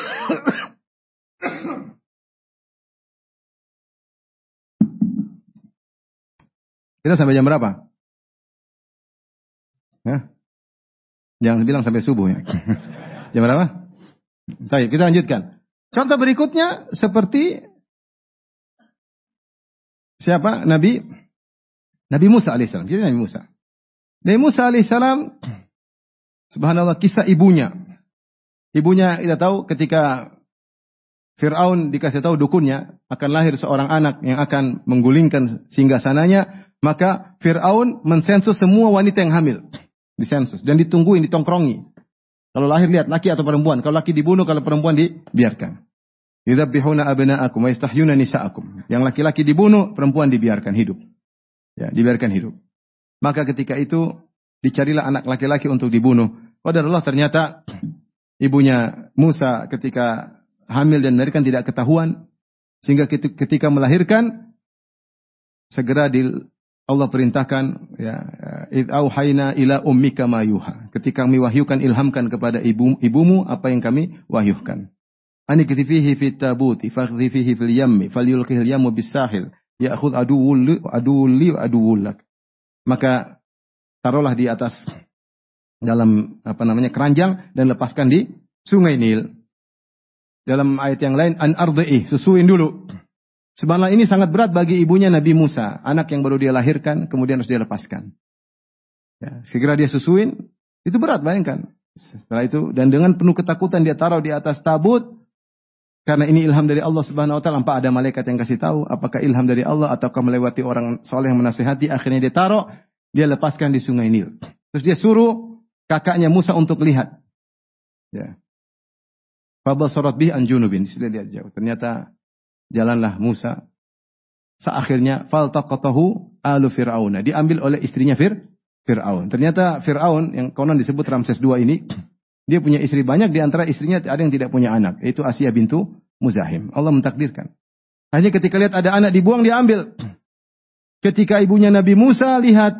Kita sampai jam berapa? Ya? Jangan bilang sampai subuh ya. Jam berapa? Baik, kita lanjutkan. Contoh berikutnya seperti siapa? Nabi Nabi Musa alaihissalam. Jadi Nabi Musa. Nabi Musa alaihissalam, subhanallah, kisah ibunya. Ibunya kita tahu ketika Fir'aun dikasih tahu dukunnya akan lahir seorang anak yang akan menggulingkan singgasananya. Maka Fir'aun mensensus semua wanita yang hamil. Disensus. Dan ditungguin, ditongkrongi. Kalau lahir lihat, laki atau perempuan. Kalau laki dibunuh, kalau perempuan dibiarkan. Yudzabbihuna abna'akum wa yastahyuna nisa'akum. Yang laki-laki dibunuh, perempuan dibiarkan hidup. Ya, dibiarkan hidup. Maka ketika itu, dicarilah anak laki-laki untuk dibunuh. Qadarullah ternyata, ibunya Musa ketika hamil dan melahirkan tidak ketahuan. Sehingga ketika melahirkan, segera di Allah perintahkan, ya, id auhayna ila ummika ma yuha. Ketika kami wahyukan, ilhamkan kepada ibu, ibumu apa yang kami wahyukan. Anikti fihi fit tabuti, fakhdi fihi fil yammi, falyulqihil yammu bis sahil, ya'khudh aduwwul aduwwuli wa aduwwulak. Maka taruhlah di atas dalam apa namanya keranjang dan lepaskan di Sungai Nil. Dalam ayat yang lain, an ardhi'i, susuin dulu. Sebenarnya ini sangat berat bagi ibunya Nabi Musa. Anak yang baru dia lahirkan, kemudian harus dia lepaskan. Ya, segera dia susuin, itu berat, bayangkan. Setelah itu, dan dengan penuh ketakutan dia taruh di atas tabut. Karena ini ilham dari Allah Subhanahu Wa Taala. Tanpa ada malaikat yang kasih tahu apakah ilham dari Allah ataukah melewati orang soleh yang menasihati. Akhirnya dia taruh, dia lepaskan di Sungai Nil. Terus dia suruh kakaknya Musa untuk lihat. Ya. Fabasarat bih an junubin. Sudah lihat jauh. Ternyata jalanlah Musa. Seakhirnya faltaqatahu alu Fir'aun. Diambil oleh istrinya Fir, Fir'aun. Ternyata Fir'aun yang konon disebut Ramses kedua ini, dia punya istri banyak, di antara istrinya ada yang tidak punya anak, yaitu Asia bintu Muzahim. Allah mentakdirkan. Hanya ketika lihat ada anak dibuang, dia ambil. Ketika ibunya Nabi Musa lihat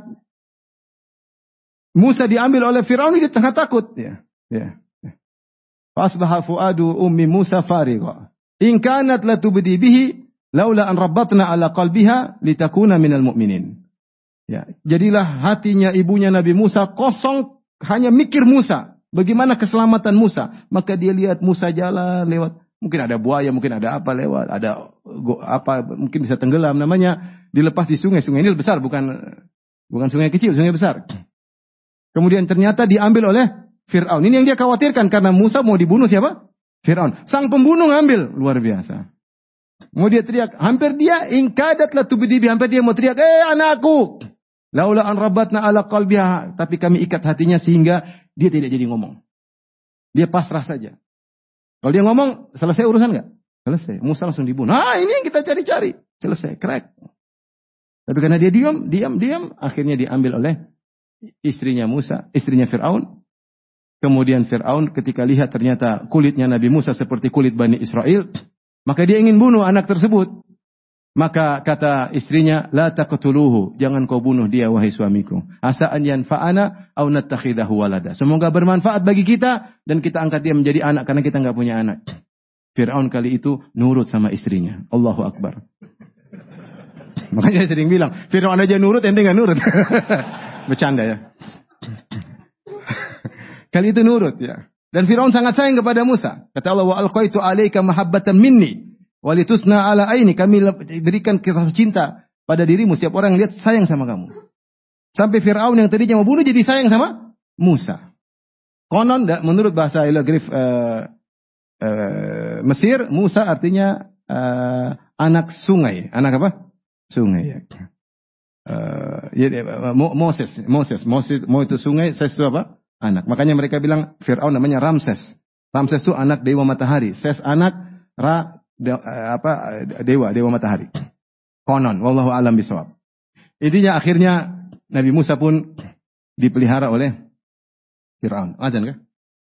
Musa diambil oleh Fir'aun, dia tengah takut. Ya, ya. Fasbaha fuadu ummi Musa farigha. In kanat la tubdi bihi laula an rabbatna ala qalbiha litakuna minal mu'minin. Ya, jadilah hatinya ibunya Nabi Musa kosong, hanya mikir Musa, bagaimana keselamatan Musa. Maka dia lihat Musa jalan lewat, mungkin ada buaya, mungkin ada apa lewat, ada apa, mungkin bisa tenggelam, namanya dilepas di sungai. Sungai Nil besar, bukan bukan sungai kecil, sungai besar. Kemudian ternyata diambil oleh Fir'aun. Ini yang dia khawatirkan karena Musa mau dibunuh siapa? Fir'aun. Sang pembunuh ngambil. Luar biasa. Mau dia teriak. Hampir dia ingkadat la tubdibi. Hampir dia mau teriak. Eh anakku. Laula an rabatna ala qalbiha. Tapi kami ikat hatinya sehingga dia tidak jadi ngomong. Dia pasrah saja. Kalau dia ngomong, selesai urusan enggak? Selesai. Musa langsung dibunuh. Ah ini yang kita cari-cari. Selesai. Crack. Tapi karena dia diam, diam, diam. Akhirnya diambil oleh istrinya Musa. Istrinya Fir'aun. Kemudian Fir'aun ketika lihat ternyata kulitnya Nabi Musa seperti kulit Bani Israel, maka dia ingin bunuh anak tersebut. Maka kata istrinya, la taqtuluhu, jangan kau bunuh dia wahai suamiku. Asa an yanfa'ana aw nattakhidahu walada. Semoga bermanfaat bagi kita dan kita angkat dia menjadi anak karena kita enggak punya anak. Fir'aun kali itu nurut sama istrinya. Allahu Akbar. Makanya saya sering bilang, Fir'aun aja nurut, ente enggak nurut. Bercanda ya. Kali itu nurut ya. Dan Fir'aun sangat sayang kepada Musa. Kata Allah, wa alqaitu 'alaika mahabbatan minni. Walitusna ala aini, kami berikan rasa cinta pada dirimu. Setiap orang yang lihat sayang sama kamu. Sampai Fir'aun yang tadinya mau bunuh jadi sayang sama Musa. Konon menurut bahasa hieroglif uh, uh, Mesir, Musa artinya uh, anak sungai. Anak apa? Sungai ya. Uh, ya Moses, Moses, Moses, Mo itu sungai, Ses itu apa? Anak. Makanya mereka bilang Fir'aun namanya Ramses. Ramses itu anak dewa matahari. Ses anak Ra De, apa dewa dewa matahari. Konon, wallahu alam bisawab. Intinya akhirnya Nabi Musa pun dipelihara oleh Fir'aun. Azan kah?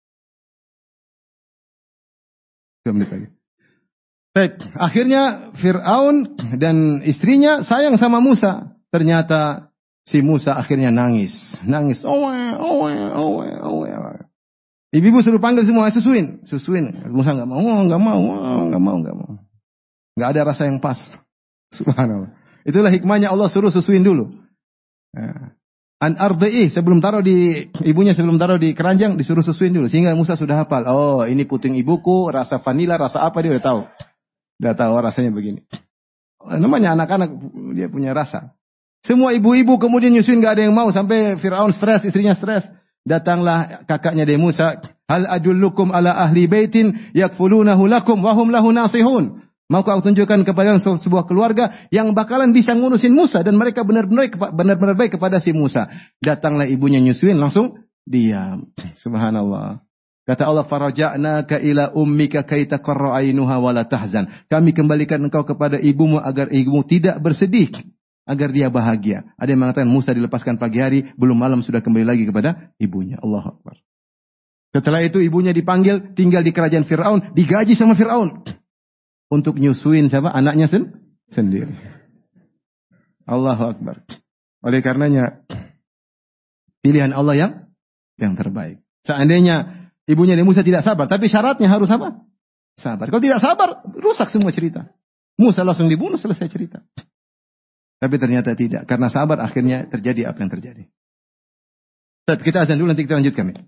Dua menit lagi. Baik, akhirnya Fir'aun dan istrinya sayang sama Musa. Ternyata si Musa akhirnya nangis, nangis. Owe, owe, owe, owe. Ibu-ibu suruh panggil semua, susuin, susuin. Musa nggak mau, nggak mau, nggak mau, nggak mau. Nggak ada rasa yang pas. Subhanallah. Itulah hikmahnya Allah suruh susuin dulu. An ardi'i, sebelum taruh di ibunya, sebelum taruh di keranjang disuruh susuin dulu sehingga Musa sudah hafal. Oh, ini puting ibuku, rasa vanila, rasa apa dia udah tahu. Udah tahu rasanya begini. Namanya anak-anak dia punya rasa. Semua ibu-ibu kemudian nyusuin nggak ada yang mau sampai Fir'aun stres, istrinya stres. Datanglah kakaknya dari Musa. Hal adullukum ala ahli baitin yakfulunahu lakum wahum lahu nasihun. Mau aku tunjukkan kepada sebuah keluarga yang bakalan bisa ngurusin Musa dan mereka benar-benar benar-benar baik kepada si Musa. Datanglah ibunya nyusuin langsung diam. Subhanallah. Kata Allah, faraja'naka ila ummika kay taqarra 'ainuha wa la tahzan. Kami kembalikan engkau kepada ibumu agar ibumu tidak bersedih, agar dia bahagia. Ada yang mengatakan Musa dilepaskan pagi hari, belum malam sudah kembali lagi kepada ibunya. Allahu Akbar. Setelah itu ibunya dipanggil, tinggal di kerajaan Fir'aun, digaji sama Fir'aun. Untuk nyusuin siapa? Anaknya sen sendiri. Allahu Akbar. Oleh karenanya, pilihan Allah yang yang terbaik. Seandainya ibunya dari Musa tidak sabar, tapi syaratnya harus apa? Sabar. Kalau tidak sabar, rusak semua cerita. Musa langsung dibunuh, selesai cerita. Tapi ternyata tidak. Karena sabar akhirnya terjadi apa yang terjadi. Tapi kita azan dulu, nanti kita lanjutkan.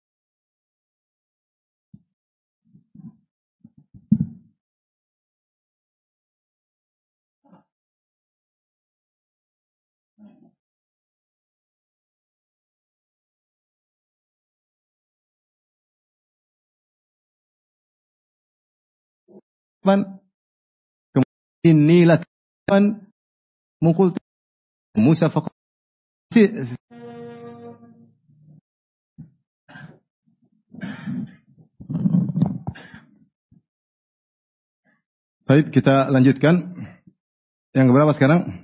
Inilah kan mukul Musa faqat. Baik, kita lanjutkan. Yang keberapa sekarang?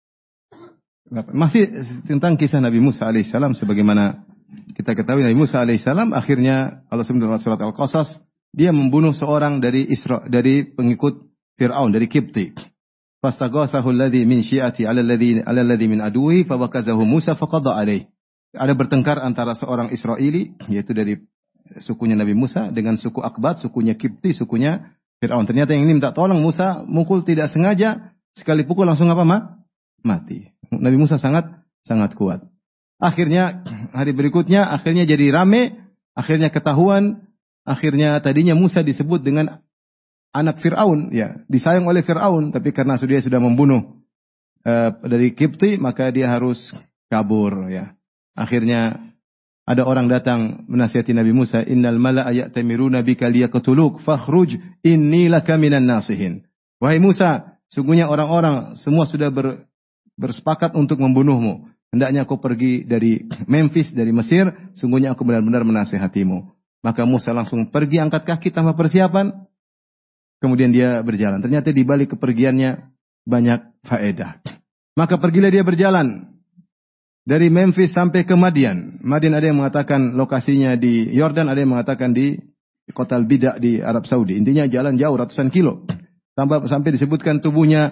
Masih tentang kisah Nabi Musa alaihissalam. Sebagaimana kita ketahui, Nabi Musa alaihissalam akhirnya Allah sebut dalam surat Al-Qasas, dia membunuh seorang dari Isra, dari pengikut Fir'aun, dari Kipti. Fastaghathahu alladhi min syi'ati 'ala alladhi 'ala alladhi min aduwi fawakazahu Musa faqada alaih. Ada bertengkar antara seorang Israeli, yaitu dari sukunya Nabi Musa, dengan suku Akbat, sukunya Kipti, sukunya Fir'aun. Ternyata yang ini minta tolong, Musa mukul tidak sengaja, sekali pukul langsung apa, Ma? Mati. Nabi Musa sangat sangat kuat. Akhirnya hari berikutnya akhirnya jadi rame, akhirnya ketahuan, akhirnya tadinya Musa disebut dengan anak Fir'aun, ya, disayang oleh Fir'aun, tapi karena dia sudah membunuh uh, dari Kipti, maka dia harus kabur, ya. Akhirnya ada orang datang menasihati Nabi Musa, innal mala'a ya'tamiruna bika liyaqtuluk fakhruj inni laka minan nasihin. Wahai Musa, sungguhnya orang-orang semua sudah ber, bersepakat untuk membunuhmu. Hendaknya aku pergi dari Memphis, dari Mesir, sungguhnya aku benar-benar menasihatimu. Maka Musa langsung pergi angkat kaki tanpa persiapan. Kemudian dia berjalan. Ternyata di balik kepergiannya banyak faedah. Maka pergilah dia berjalan dari Memphis sampai ke Madian. Madian ada yang mengatakan lokasinya di Yordan, ada yang mengatakan di kota Al-Bida di Arab Saudi. Intinya jalan jauh ratusan kilo. Sampai, sampai disebutkan tubuhnya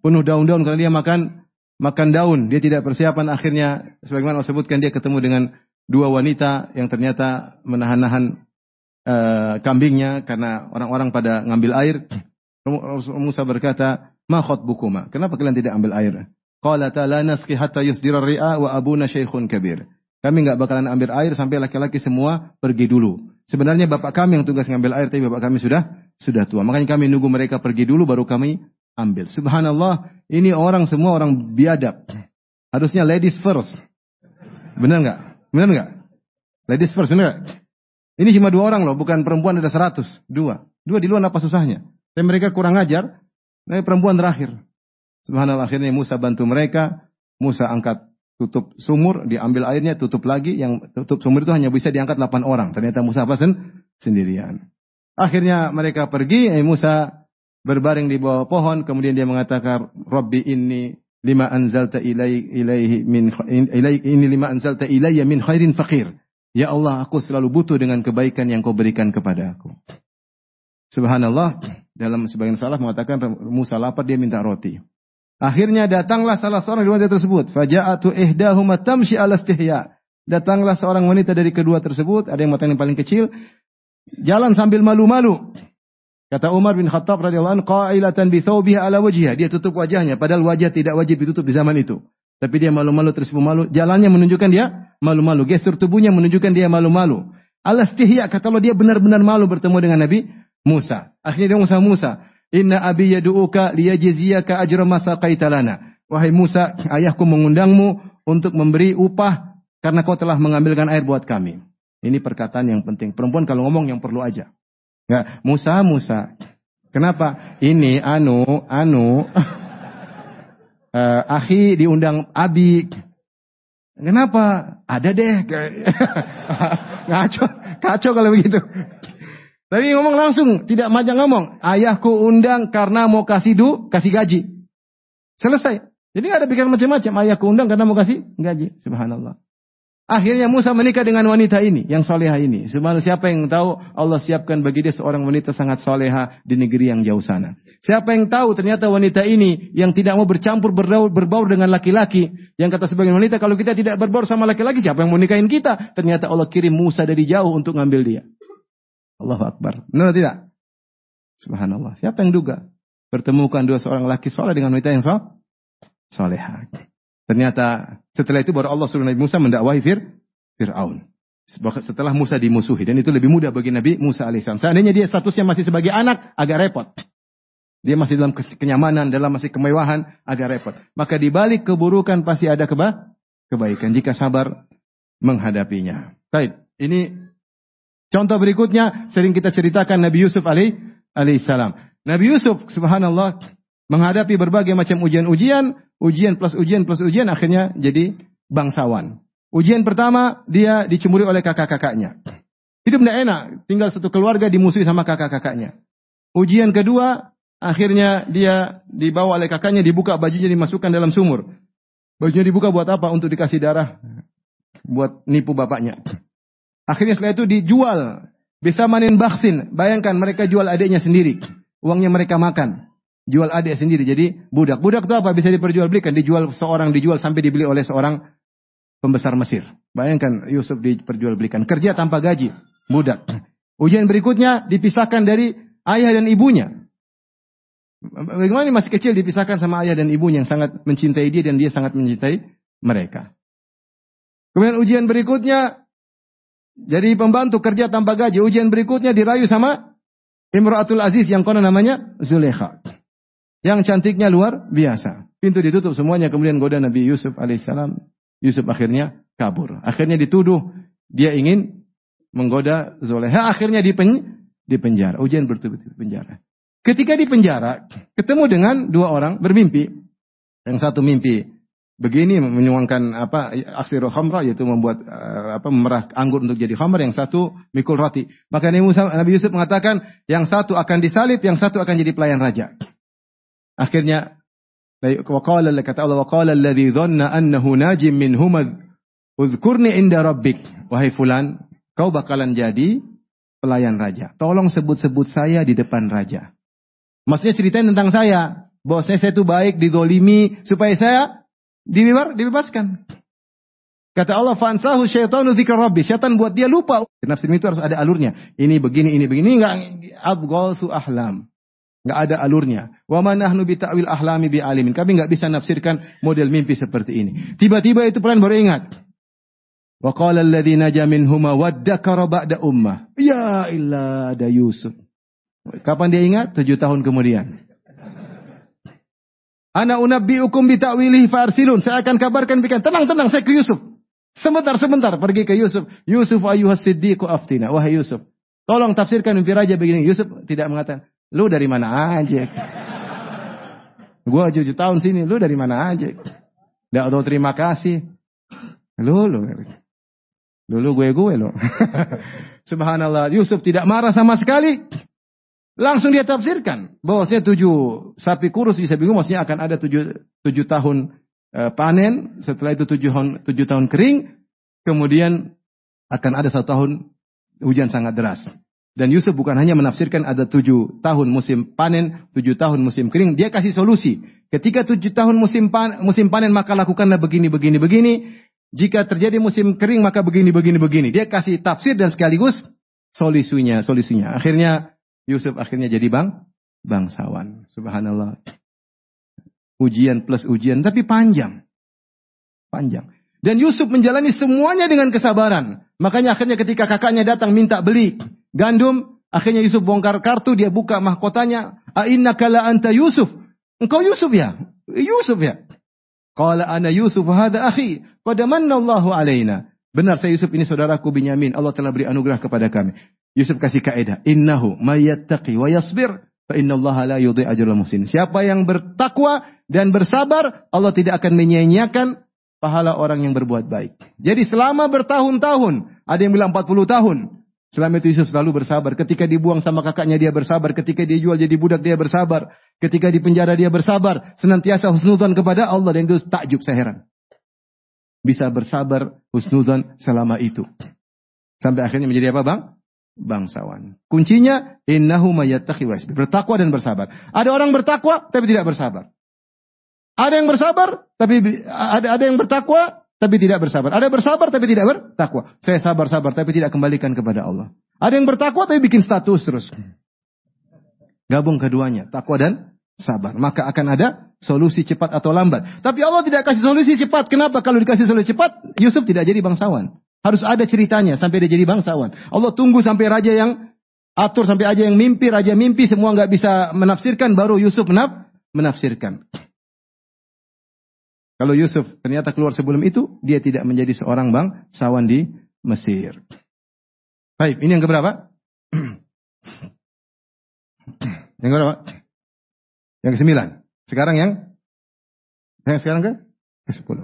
penuh daun-daun karena dia makan makan daun, dia tidak persiapan. Akhirnya sebagaimana Allah sebutkan, dia ketemu dengan dua wanita yang ternyata menahan-nahan uh, kambingnya karena orang-orang pada ngambil air. Musa berkata, "Ma khatbukuma? Kenapa kalian tidak ambil air?" Qalata la nasqi hatta yusdira ar-ri'a wa abuna syaikhun kabir. Kami enggak bakalan ambil air sampai laki-laki semua pergi dulu. Sebenarnya bapak kami yang tugas ngambil air, tapi bapak kami sudah sudah tua. Makanya kami nunggu mereka pergi dulu baru kami ambil. Subhanallah, ini orang semua orang biadab. Harusnya ladies first. Benar enggak? Benar enggak? Ladies first, benar enggak? Ini cuma dua orang loh, bukan perempuan ada seratus. Dua. Dua di luar apa susahnya? Tapi mereka kurang ajar. Nah, perempuan terakhir. Subhanallah, akhirnya Musa bantu mereka. Musa angkat tutup sumur, diambil airnya, tutup lagi. Yang tutup sumur itu hanya bisa diangkat delapan orang. Ternyata Musa apa sen? Sendirian. Akhirnya mereka pergi. Eh, Musa berbaring di bawah pohon. Kemudian dia mengatakan, Rabbi inni lima anzalta ilai, ilaihi min ilai, ini lima anzalta ilayya min khairin faqir. Ya Allah, aku selalu butuh dengan kebaikan yang kau berikan kepada aku. Subhanallah, dalam sebagian salaf mengatakan Musa lapar, dia minta roti. Akhirnya datanglah salah seorang dari wanita tersebut. Faja'atu ihdahuma tamshi ala istihya. Datanglah seorang wanita dari kedua tersebut, ada yang yang paling kecil, jalan sambil malu-malu. Kata Umar bin Khattab radhiyallahu anhu, qailatan bi thawbiha ala wajhiha. Dia tutup wajahnya, padahal wajah tidak wajib ditutup di zaman itu. Tapi dia malu-malu, terus malu. Jalannya menunjukkan dia malu-malu. Gestur tubuhnya menunjukkan dia malu-malu. Ala istihya, kata Allah, dia benar-benar malu bertemu dengan Nabi Musa. Akhirnya dia Musa, Musa, inna abi yadu'uka liyajziyaka ajra ma saqaita lana. Wahai Musa, ayahku mengundangmu untuk memberi upah karena kau telah mengambilkan air buat kami. Ini perkataan yang penting. Perempuan kalau ngomong yang perlu aja. Enggak, Musa, Musa. Kenapa? Ini anu, anu. uh, akhi diundang abi. Kenapa? Ada deh. Kacau, kacau kalau begitu. Tapi ngomong langsung, tidak majang ngomong. Ayahku undang karena mau kasih du, kasih gaji. Selesai. Jadi nggak ada pikiran macam-macam. Ayahku undang karena mau kasih gaji. Subhanallah. Akhirnya Musa menikah dengan wanita ini, yang soleha ini. Subhanallah, siapa yang tahu Allah siapkan bagi dia seorang wanita sangat soleha di negeri yang jauh sana. Siapa yang tahu ternyata wanita ini yang tidak mau bercampur berbaur, berbaur dengan laki-laki. Yang kata sebagian wanita, kalau kita tidak berbaur sama laki-laki, siapa yang mau nikahin kita? Ternyata Allah kirim Musa dari jauh untuk ngambil dia. Allahu Akbar. Benar tidak? Subhanallah. Siapa yang duga? Pertemukan dua seorang laki soleh dengan wanita yang so soleha. Ternyata setelah itu baru Allah suruh Nabi Musa mendakwahi Fir, Fir'aun. Setelah Musa dimusuhi. Dan itu lebih mudah bagi Nabi Musa alaihissalam. Seandainya dia statusnya masih sebagai anak, agak repot. Dia masih dalam kenyamanan, dalam masih kemewahan, agak repot. Maka di balik keburukan pasti ada keba kebaikan jika sabar menghadapinya. Baik, ini contoh berikutnya sering kita ceritakan Nabi Yusuf alaihissalam. Nabi Yusuf subhanallah menghadapi berbagai macam ujian-ujian, ujian plus ujian plus ujian, akhirnya jadi bangsawan. Ujian pertama, dia dicemburi oleh kakak-kakaknya. Hidup tidak enak, tinggal satu keluarga dimusuhi sama kakak-kakaknya. Ujian kedua, akhirnya dia dibawa oleh kakaknya, dibuka bajunya, dimasukkan dalam sumur. Bajunya dibuka buat apa? Untuk dikasih darah, buat nipu bapaknya. Akhirnya setelah itu dijual. Bisa manin baksin. Bayangkan mereka jual adiknya sendiri. Uangnya mereka makan. Jual adik sendiri. Jadi budak. Budak itu apa? Bisa diperjualbelikan. Dijual seorang, dijual sampai dibeli oleh seorang pembesar Mesir. Bayangkan Yusuf diperjualbelikan. Kerja tanpa gaji. Budak. Ujian berikutnya dipisahkan dari ayah dan ibunya. Bagaimana masih kecil dipisahkan sama ayah dan ibunya yang sangat mencintai dia dan dia sangat mencintai mereka. Kemudian ujian berikutnya jadi pembantu kerja tanpa gaji. Ujian berikutnya dirayu sama Imra'atul Aziz yang konon namanya Zulekha. Yang cantiknya luar biasa. Pintu ditutup semuanya, kemudian goda Nabi Yusuf alaihissalam. Yusuf akhirnya kabur. Akhirnya dituduh dia ingin menggoda Zulekha. Akhirnya dipen, dipenjara. Ujian bertubi-tubi penjara. Ketika di penjara, ketemu dengan dua orang bermimpi. Yang satu mimpi begini menyuangkan apa aksiru khamra, yaitu membuat uh, apa memerah anggur untuk jadi khamr. Yang satu mikul roti. Maka Nabi, Musa, Nabi Yusuf mengatakan yang satu akan disalib, yang satu akan jadi pelayan raja. Akhirnya waqala kata Allah waqala alladhi dhanna annahu najim minhuma udhkurni inda rabbik. Wahai fulan, kau bakalan jadi pelayan raja. Tolong sebut-sebut saya di depan raja. Maksudnya ceritain tentang saya. Bosnya saya itu baik, dizolimi, supaya saya dibebar, dibebaskan. Kata Allah, "Fansahu syaitanu dzikra rabbi." Syaitan buat dia lupa. Nafsu itu harus ada alurnya. Ini begini, ini begini. Enggak, adghalsu ahlam. Enggak ada alurnya. Wa ma nahnu bi ta'wil ahlami bi alimin. Kami enggak bisa nafsirkan model mimpi seperti ini. Tiba-tiba itu pelan baru ingat. Wa qala alladzi naja minhuma waddakara ba'da ummah. Ya illa ada Yusuf. Kapan dia ingat? Tujuh tahun kemudian. Ana unabbiukum bi ta'wilihi farsilun. Saya akan kabarkan bikin. Tenang, tenang, saya ke Yusuf. Sebentar, sebentar, pergi ke Yusuf. Yusuf ayyuhas siddiqu aftina. Wahai Yusuf, tolong tafsirkan mimpi raja begini. Yusuf tidak mengatakan, lu dari mana aja? Gua tujuh tahun sini, lu dari mana aja? Tidak tahu terima kasih. Lu, lu. Dulu gue-gue lo. Subhanallah, Yusuf tidak marah sama sekali. Langsung dia tafsirkan. Bahwasanya tujuh sapi kurus bisa bingung, maksudnya akan ada tujuh, tujuh tahun panen, setelah itu tujuh, tujuh tahun kering, kemudian akan ada satu tahun hujan sangat deras. Dan Yusuf bukan hanya menafsirkan ada tujuh tahun musim panen, tujuh tahun musim kering, dia kasih solusi. Ketika tujuh tahun musim, pan, musim panen maka lakukanlah begini, begini, begini. Jika terjadi musim kering maka begini, begini, begini. Dia kasih tafsir dan sekaligus solusinya, solusinya. Akhirnya Yusuf akhirnya jadi bang, bangsawan. Subhanallah. Ujian plus ujian, tapi panjang. Panjang. Dan Yusuf menjalani semuanya dengan kesabaran. Makanya akhirnya ketika kakaknya datang minta beli gandum, akhirnya Yusuf bongkar kartu, dia buka mahkotanya. A'innaka la anta Yusuf. Engkau Yusuf ya? Yusuf ya? Qala ana Yusuf hadha akhi. Qad manna Allahu alaina. Benar, saya Yusuf, ini saudaraku Binyamin. Allah telah beri anugerah kepada kami. Yusuf kasih kaidah. Innahu mayyattaqi wa yasbir. Fa inna Allah la yudhi ajral muhsin. Siapa yang bertakwa dan bersabar, Allah tidak akan menyia-nyiakan pahala orang yang berbuat baik. Jadi selama bertahun-tahun, ada yang bilang empat puluh tahun. Selama itu Yusuf selalu bersabar. Ketika dibuang sama kakaknya dia bersabar. Ketika dia jual jadi budak dia bersabar. Ketika di penjara dia bersabar. Senantiasa husnudzon kepada Allah. Dan itu takjub, saya heran. Bisa bersabar husnudzon selama itu. Sampai akhirnya menjadi apa bang? Bangsawan. Kuncinya innahu mayyattaqi wa yasbir. Bertakwa dan bersabar. Ada orang bertakwa tapi tidak bersabar. Ada yang bersabar tapi ada ada yang bertakwa tapi tidak bersabar. Ada bersabar tapi tidak bertakwa. Saya sabar-sabar tapi tidak kembalikan kepada Allah. Ada yang bertakwa tapi bikin status terus. Gabung keduanya, takwa dan sabar. Maka akan ada solusi cepat atau lambat. Tapi Allah tidak kasih solusi cepat. Kenapa? Kalau dikasih solusi cepat, Yusuf tidak jadi bangsawan. Harus ada ceritanya sampai dia jadi bangsawan. Allah tunggu sampai raja yang atur, sampai raja yang mimpi, raja mimpi semua nggak bisa menafsirkan, baru Yusuf menaf menafsirkan. Kalau Yusuf ternyata keluar sebelum itu, dia tidak menjadi seorang bangsawan di Mesir. Baik, ini yang keberapa? Yang keberapa? Yang kesembilan. Sekarang yang yang sekarang ke ke sepuluh.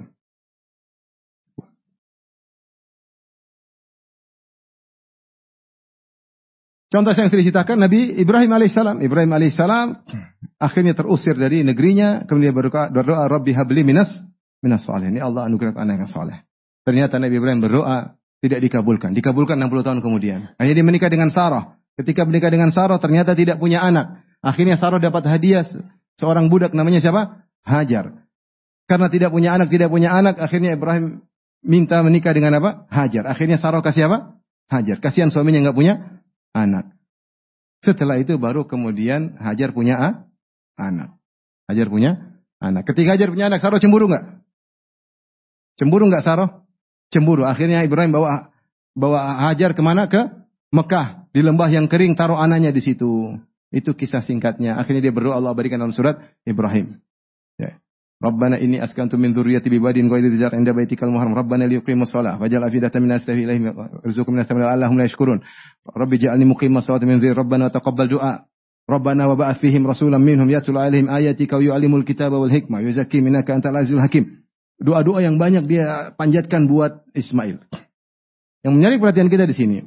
Contoh yang saya ceritakan Nabi Ibrahim alaihissalam. Ibrahim alaihissalam akhirnya terusir dari negerinya, kemudian berdoa, berdoa Rabbi habli minas minas salihin. Ya Allah anugerahkan anak yang saleh. Ternyata Nabi Ibrahim berdoa tidak dikabulkan. Dikabulkan enam puluh tahun kemudian. Akhirnya dia menikah dengan Sarah. Ketika menikah dengan Sarah ternyata tidak punya anak. Akhirnya Sarah dapat hadiah seorang budak namanya siapa? Hajar. Karena tidak punya anak, tidak punya anak, akhirnya Ibrahim minta menikah dengan apa? Hajar. Akhirnya Sarah kasih apa? Hajar. Kasihan suaminya enggak punya anak. Setelah itu baru kemudian Hajar punya a, anak. Hajar punya anak. Ketika Hajar punya anak, Sarah cemburu enggak? Cemburu enggak Sarah? Cemburu. Akhirnya Ibrahim bawa bawa Hajar kemana? Ke Mekah. Di lembah yang kering, taruh anaknya di situ. Itu kisah singkatnya. Akhirnya dia berdoa, Allah berikan dalam surat Ibrahim. Ya. Rabbana inni askantu min dzurriyyati biwadin ghairi dzar 'inda baitikal muharram rabbana liyuqimus shalah waj'al afidatan minas samaa'i ilaihim warzuqhum minas thamarati la'allahum yashkurun rabbi ij'alni muqimas shalati min dzurriyyati rabbana taqabbal du'a rabbana wa ba'ath fihim rasulan minhum yatlu 'alaihim ayatika wa yu'allimul kitaba wal hikmah wa yuzakkihim innaka antal azizul hakim. Doa-doa yang banyak dia panjatkan buat Ismail. Yang menarik perhatian kita di sini,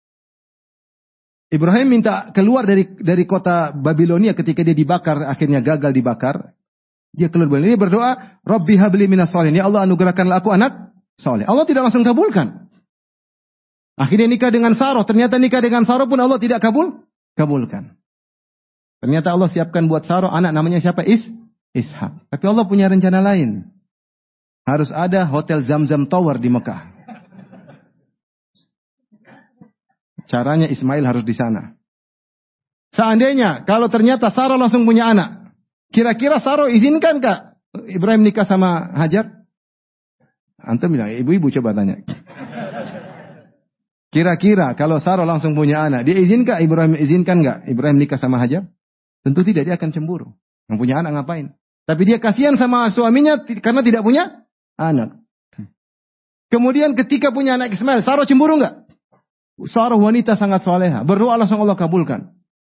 Ibrahim minta keluar dari dari kota Babilonia ketika dia dibakar, akhirnya gagal dibakar. Dia keluar dari dia berdoa, Rabbi habli minas shalihin. Ya Allah anugerahkanlah aku anak saleh. Allah tidak langsung kabulkan. Akhirnya nikah dengan Sarah. Ternyata nikah dengan Sarah pun Allah tidak kabul, kabulkan. Ternyata Allah siapkan buat Sarah anak namanya siapa? Is Ishak. Tapi Allah punya rencana lain. Harus ada hotel Zamzam Tower di Mekah. Caranya Ismail harus di sana. Seandainya kalau ternyata Sarah langsung punya anak, kira-kira Sarah izinkan kak Ibrahim nikah sama Hajar? Antum bilang, ibu-ibu coba tanya. Kira-kira kalau Sarah langsung punya anak, dia izinkan Ibrahim izinkan nggak Ibrahim nikah sama Hajar? Tentu tidak, dia akan cemburu. Yang punya anak ngapain? Tapi dia kasihan sama suaminya karena tidak punya anak. Kemudian ketika punya anak Ismail, Sarah cemburu nggak? Sarah wanita sangat soleha, berdoa langsung Allah kabulkan.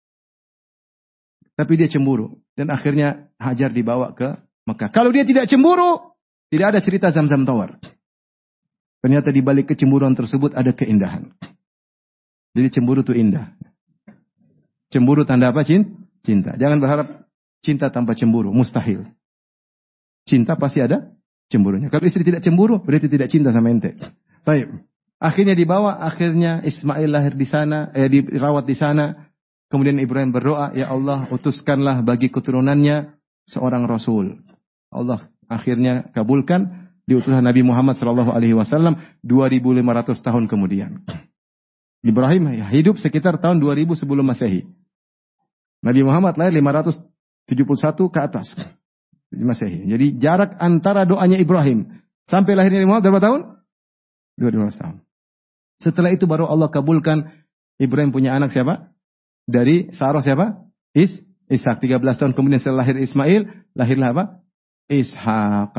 Tapi dia cemburu dan akhirnya Hajar dibawa ke Mekah. Kalau dia tidak cemburu, tidak ada cerita Zamzam Tower. Ternyata di balik kecemburuan tersebut ada keindahan. Jadi cemburu itu indah. Cemburu tanda apa? Cinta. Jangan berharap cinta tanpa cemburu, mustahil. Cinta pasti ada cemburunya. Kalau istri tidak cemburu, berarti tidak cinta sama ente. Baik. Akhirnya dibawa, akhirnya Ismail lahir di sana, eh, dirawat di sana. Kemudian Ibrahim berdoa, ya Allah, utuskanlah bagi keturunannya seorang Rasul. Allah akhirnya kabulkan, diutuslah Nabi Muhammad Shallallahu Alaihi Wasallam dua ribu lima ratus tahun kemudian. Ibrahim hidup sekitar tahun dua ribu sebelum Masehi. Nabi Muhammad lahir lima ratus tujuh puluh satu ke atas Masehi. Jadi jarak antara doanya Ibrahim sampai lahirnya Nabi Muhammad berapa tahun? dua ribu tahun. Setelah itu baru Allah kabulkan Ibrahim punya anak siapa? Dari Sarah siapa? Is Ishak. tiga belas tahun kemudian setelah lahir Ismail, lahirlah apa? Ishaq.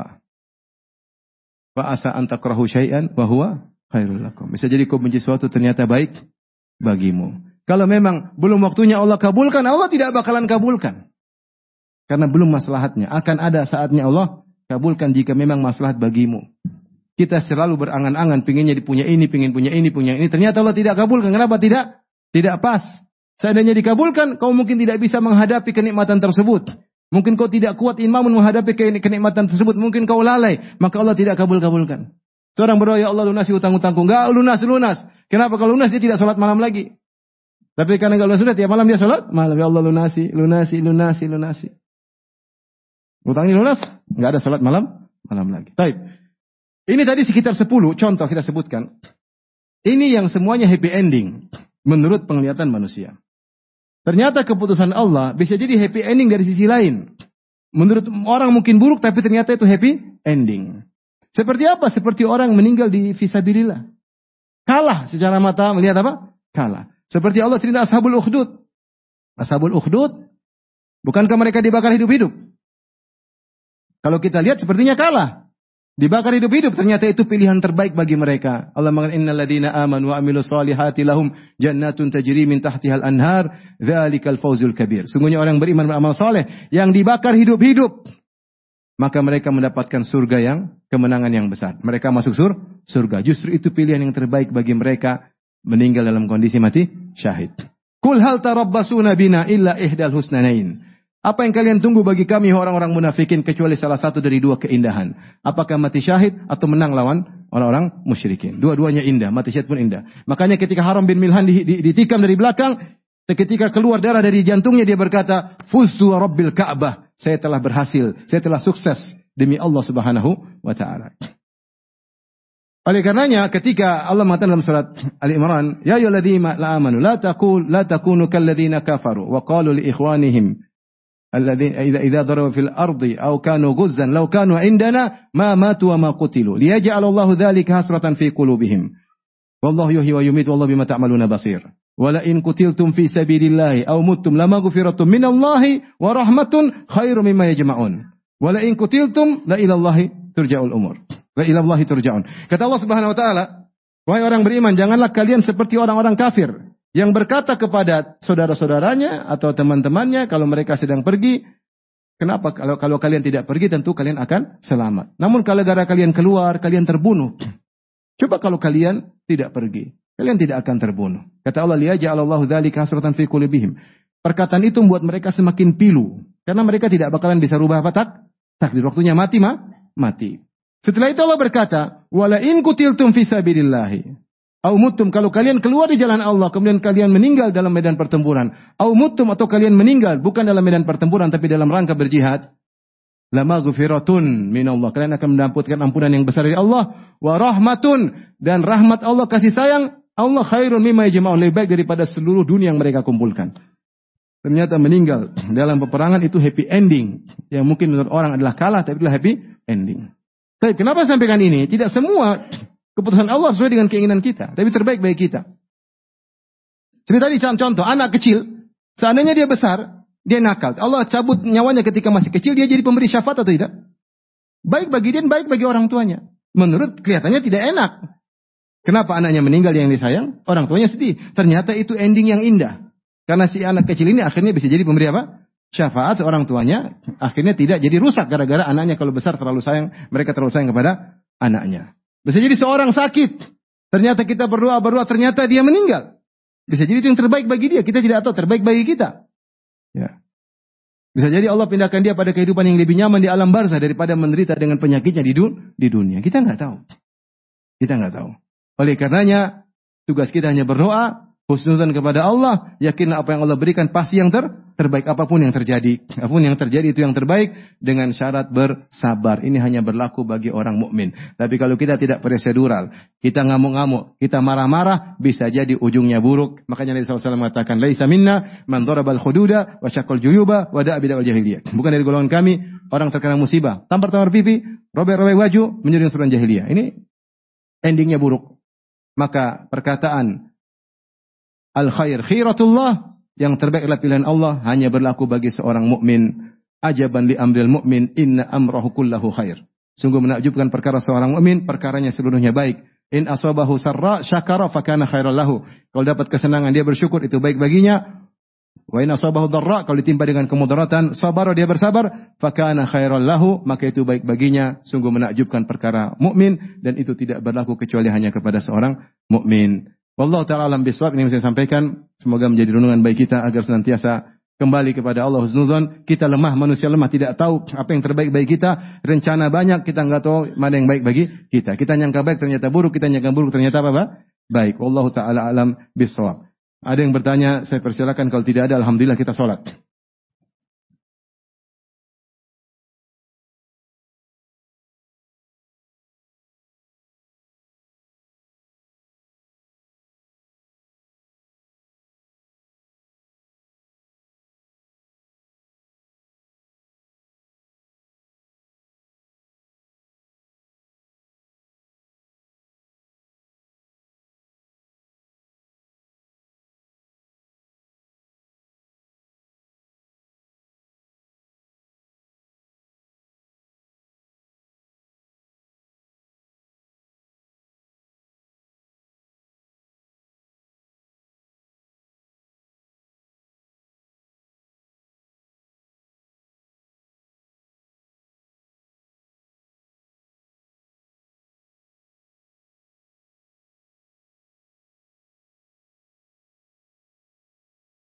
Wa asa an takrahu syai'an wa huwa khairul lakum. Bisa jadi kau benci sesuatu ternyata baik bagimu. Kalau memang belum waktunya Allah kabulkan, Allah tidak bakalan kabulkan. Karena belum maslahatnya. Akan ada saatnya Allah kabulkan jika memang maslahat bagimu. Kita selalu berangan-angan, pinginnya punya ini, pingin punya ini, punya ini. Ternyata Allah tidak kabulkan. Kenapa tidak? Tidak pas. Seandainya dikabulkan, kau mungkin tidak bisa menghadapi kenikmatan tersebut. Mungkin kau tidak kuat iman menghadapi kenikmatan tersebut. Mungkin kau lalai. Maka Allah tidak kabul-kabulkan. Seorang berdoa, ya Allah lunasi utang-utangku. Enggak lunas-lunas. Kenapa? Kalau lunas dia tidak sholat malam lagi. Tapi karena kalau sudah tiap malam dia sholat malam. Ya Allah lunasi, lunasi, lunasi, lunasi. Utangnya lunas, enggak ada sholat malam, malam lagi. Baik. Ini tadi sekitar sepuluh contoh kita sebutkan. Ini yang semuanya happy ending. Menurut penglihatan manusia. Ternyata keputusan Allah bisa jadi happy ending dari sisi lain. Menurut orang mungkin buruk, tapi ternyata itu happy ending. Seperti apa? Seperti orang meninggal di fisabilillah. Kalah secara mata melihat apa? Kalah. Seperti Allah cerita Ashabul Ukhdud. Ashabul Ukhdud, bukankah mereka dibakar hidup-hidup? Kalau kita lihat sepertinya kalah. Dibakar hidup-hidup, ternyata itu pilihan terbaik bagi mereka. Allah mengatakan innal ladzina amanu wa amilus solihati lahum jannatun tajri min tahtihal anhar, dzalikal fawzul kabir. Sungguhnya orang beriman beramal saleh yang dibakar hidup-hidup, maka mereka mendapatkan surga yang kemenangan yang besar. Mereka masuk sur, surga. Justru itu pilihan yang terbaik bagi mereka meninggal dalam kondisi mati syahid. Qul hal tarabbasuna bina illa ihdal husnanain. Apa yang kalian tunggu bagi kami orang-orang munafikin kecuali salah satu dari dua keindahan. Apakah mati syahid atau menang lawan orang-orang musyrikin. Dua-duanya indah, mati syahid pun indah. Makanya ketika Haram bin Milhan ditikam dari belakang, ketika keluar darah dari jantungnya dia berkata, "Fuztu wa rabbil Ka'bah." Saya telah berhasil, saya telah sukses demi Allah Subhanahu wa taala. Oleh karenanya ketika Allah mengatakan dalam surat Ali Imran, "Ya ayyuhalladzina amanu la taqul la takunu kalladzina kafaru wa qalu li ikhwanihim الذين إذا إذا ضربوا في الأرض أو كانوا غزا لو كانوا عندنا ما ماتوا وما قتلوا ليجعل الله ذلك حسرة في قلوبهم والله يحيي ويميت والله بما تعملون بصير ولئن قتلتم في سبيل الله أو متم لمغفرة من الله ورحمة خير مما يجمعون ولئن قتلتم لا إلى الله ترجع الأمور لا إلى الله ترجعون. Kata Allah Subhanahu wa taala, wahai orang beriman, janganlah kalian seperti orang-orang kafir yang berkata kepada saudara-saudaranya atau teman-temannya kalau mereka sedang pergi, kenapa kalau kalau kalian tidak pergi tentu kalian akan selamat. Namun kalau gara kalian keluar, kalian terbunuh. Coba kalau kalian tidak pergi, kalian tidak akan terbunuh. Kata Allah, liyaj'alallahu dzalika hasratan fi qulubihim. Perkataan itu membuat mereka semakin pilu karena mereka tidak bakalan bisa rubah apa tak? Takdir waktunya mati mah, mati. Setelah itu Allah berkata, "Wala in qutiltum fi sabilillah." Au mutum, kalau kalian keluar di jalan Allah, kemudian kalian meninggal dalam medan pertempuran. Au mutum, atau kalian meninggal bukan dalam medan pertempuran, tapi dalam rangka berjihad. Lama gufiratun minallah. Kalian akan mendapatkan ampunan yang besar dari Allah. Wa rahmatun, dan rahmat Allah, kasih sayang Allah khairun mimma yajma'un, lebih baik daripada seluruh dunia yang mereka kumpulkan. Ternyata meninggal dalam peperangan itu happy ending. Yang mungkin menurut orang adalah kalah, tapi itulah happy ending. Tapi kenapa sampaikan ini? Tidak semua keputusan Allah sesuai dengan keinginan kita, tapi terbaik bagi kita. Seperti tadi contoh, anak kecil, seandainya dia besar, dia nakal. Allah cabut nyawanya ketika masih kecil, dia jadi pemberi syafaat atau tidak? Baik bagi dia, baik bagi orang tuanya. Menurut kelihatannya tidak enak. Kenapa anaknya meninggal yang disayang? Orang tuanya sedih. Ternyata itu ending yang indah. Karena si anak kecil ini akhirnya bisa jadi pemberi apa? Syafaat seorang tuanya. Akhirnya tidak jadi rusak gara-gara anaknya kalau besar terlalu sayang. Mereka terlalu sayang kepada anaknya. Bisa jadi seorang sakit. Ternyata kita berdoa, berdoa, ternyata dia meninggal. Bisa jadi itu yang terbaik bagi dia. Kita tidak tahu terbaik bagi kita. Ya. Bisa jadi Allah pindahkan dia pada kehidupan yang lebih nyaman di alam barzah daripada menderita dengan penyakitnya di, dun di dunia. Kita nggak tahu. Kita nggak tahu. Oleh karenanya, tugas kita hanya berdoa, husnuzan kepada Allah, yakinlah apa yang Allah berikan pasti yang ter terbaik, apapun yang terjadi. Apapun yang terjadi itu yang terbaik, dengan syarat bersabar. Ini hanya berlaku bagi orang mukmin. Tapi kalau kita tidak prosedural, kita ngamuk-ngamuk, kita marah-marah, bisa jadi ujungnya buruk. Makanya Nabi shallallahu alaihi wasallam mengatakan, laisa minna man darabal khududa wa syaqqal juyuba wa da'a bid'al jahiliyah. Bukan dari golongan kami orang terkena musibah, tampar-tampar pipi, robek-robek baju, menjadi suruhan jahiliyah. Ini endingnya buruk. Maka perkataan al-khair khiratullah, yang terbaik adalah pilihan Allah, hanya berlaku bagi seorang mukmin. Ajaban li amril mukmin, inna amrahu kullahu khair. Sungguh menakjubkan perkara seorang mukmin, perkaranya seluruhnya baik. In asabahu sarra syakara fakana khairal lahu. Kalau dapat kesenangan dia bersyukur, itu baik baginya. Wa in asabahu dharra, kalau ditimpa dengan kemudaratan, sabara, dia bersabar, fakana khairal lahu, maka itu baik baginya. Sungguh menakjubkan perkara mukmin, dan itu tidak berlaku kecuali hanya kepada seorang mukmin. Wallahu ta'ala alam bisawab. Ini yang saya sampaikan, semoga menjadi renungan bagi kita agar senantiasa kembali kepada Allah husnuzon. Kita lemah, manusia lemah, tidak tahu apa yang terbaik bagi kita. Rencana banyak, kita enggak tahu mana yang baik bagi kita. Kita nyangka baik, ternyata buruk. Kita nyangka buruk, ternyata apa, Pak? Baik. Wallahu ta'ala alam bisawab. Ada yang bertanya, saya persilakan. Kalau tidak ada, alhamdulillah kita sholat.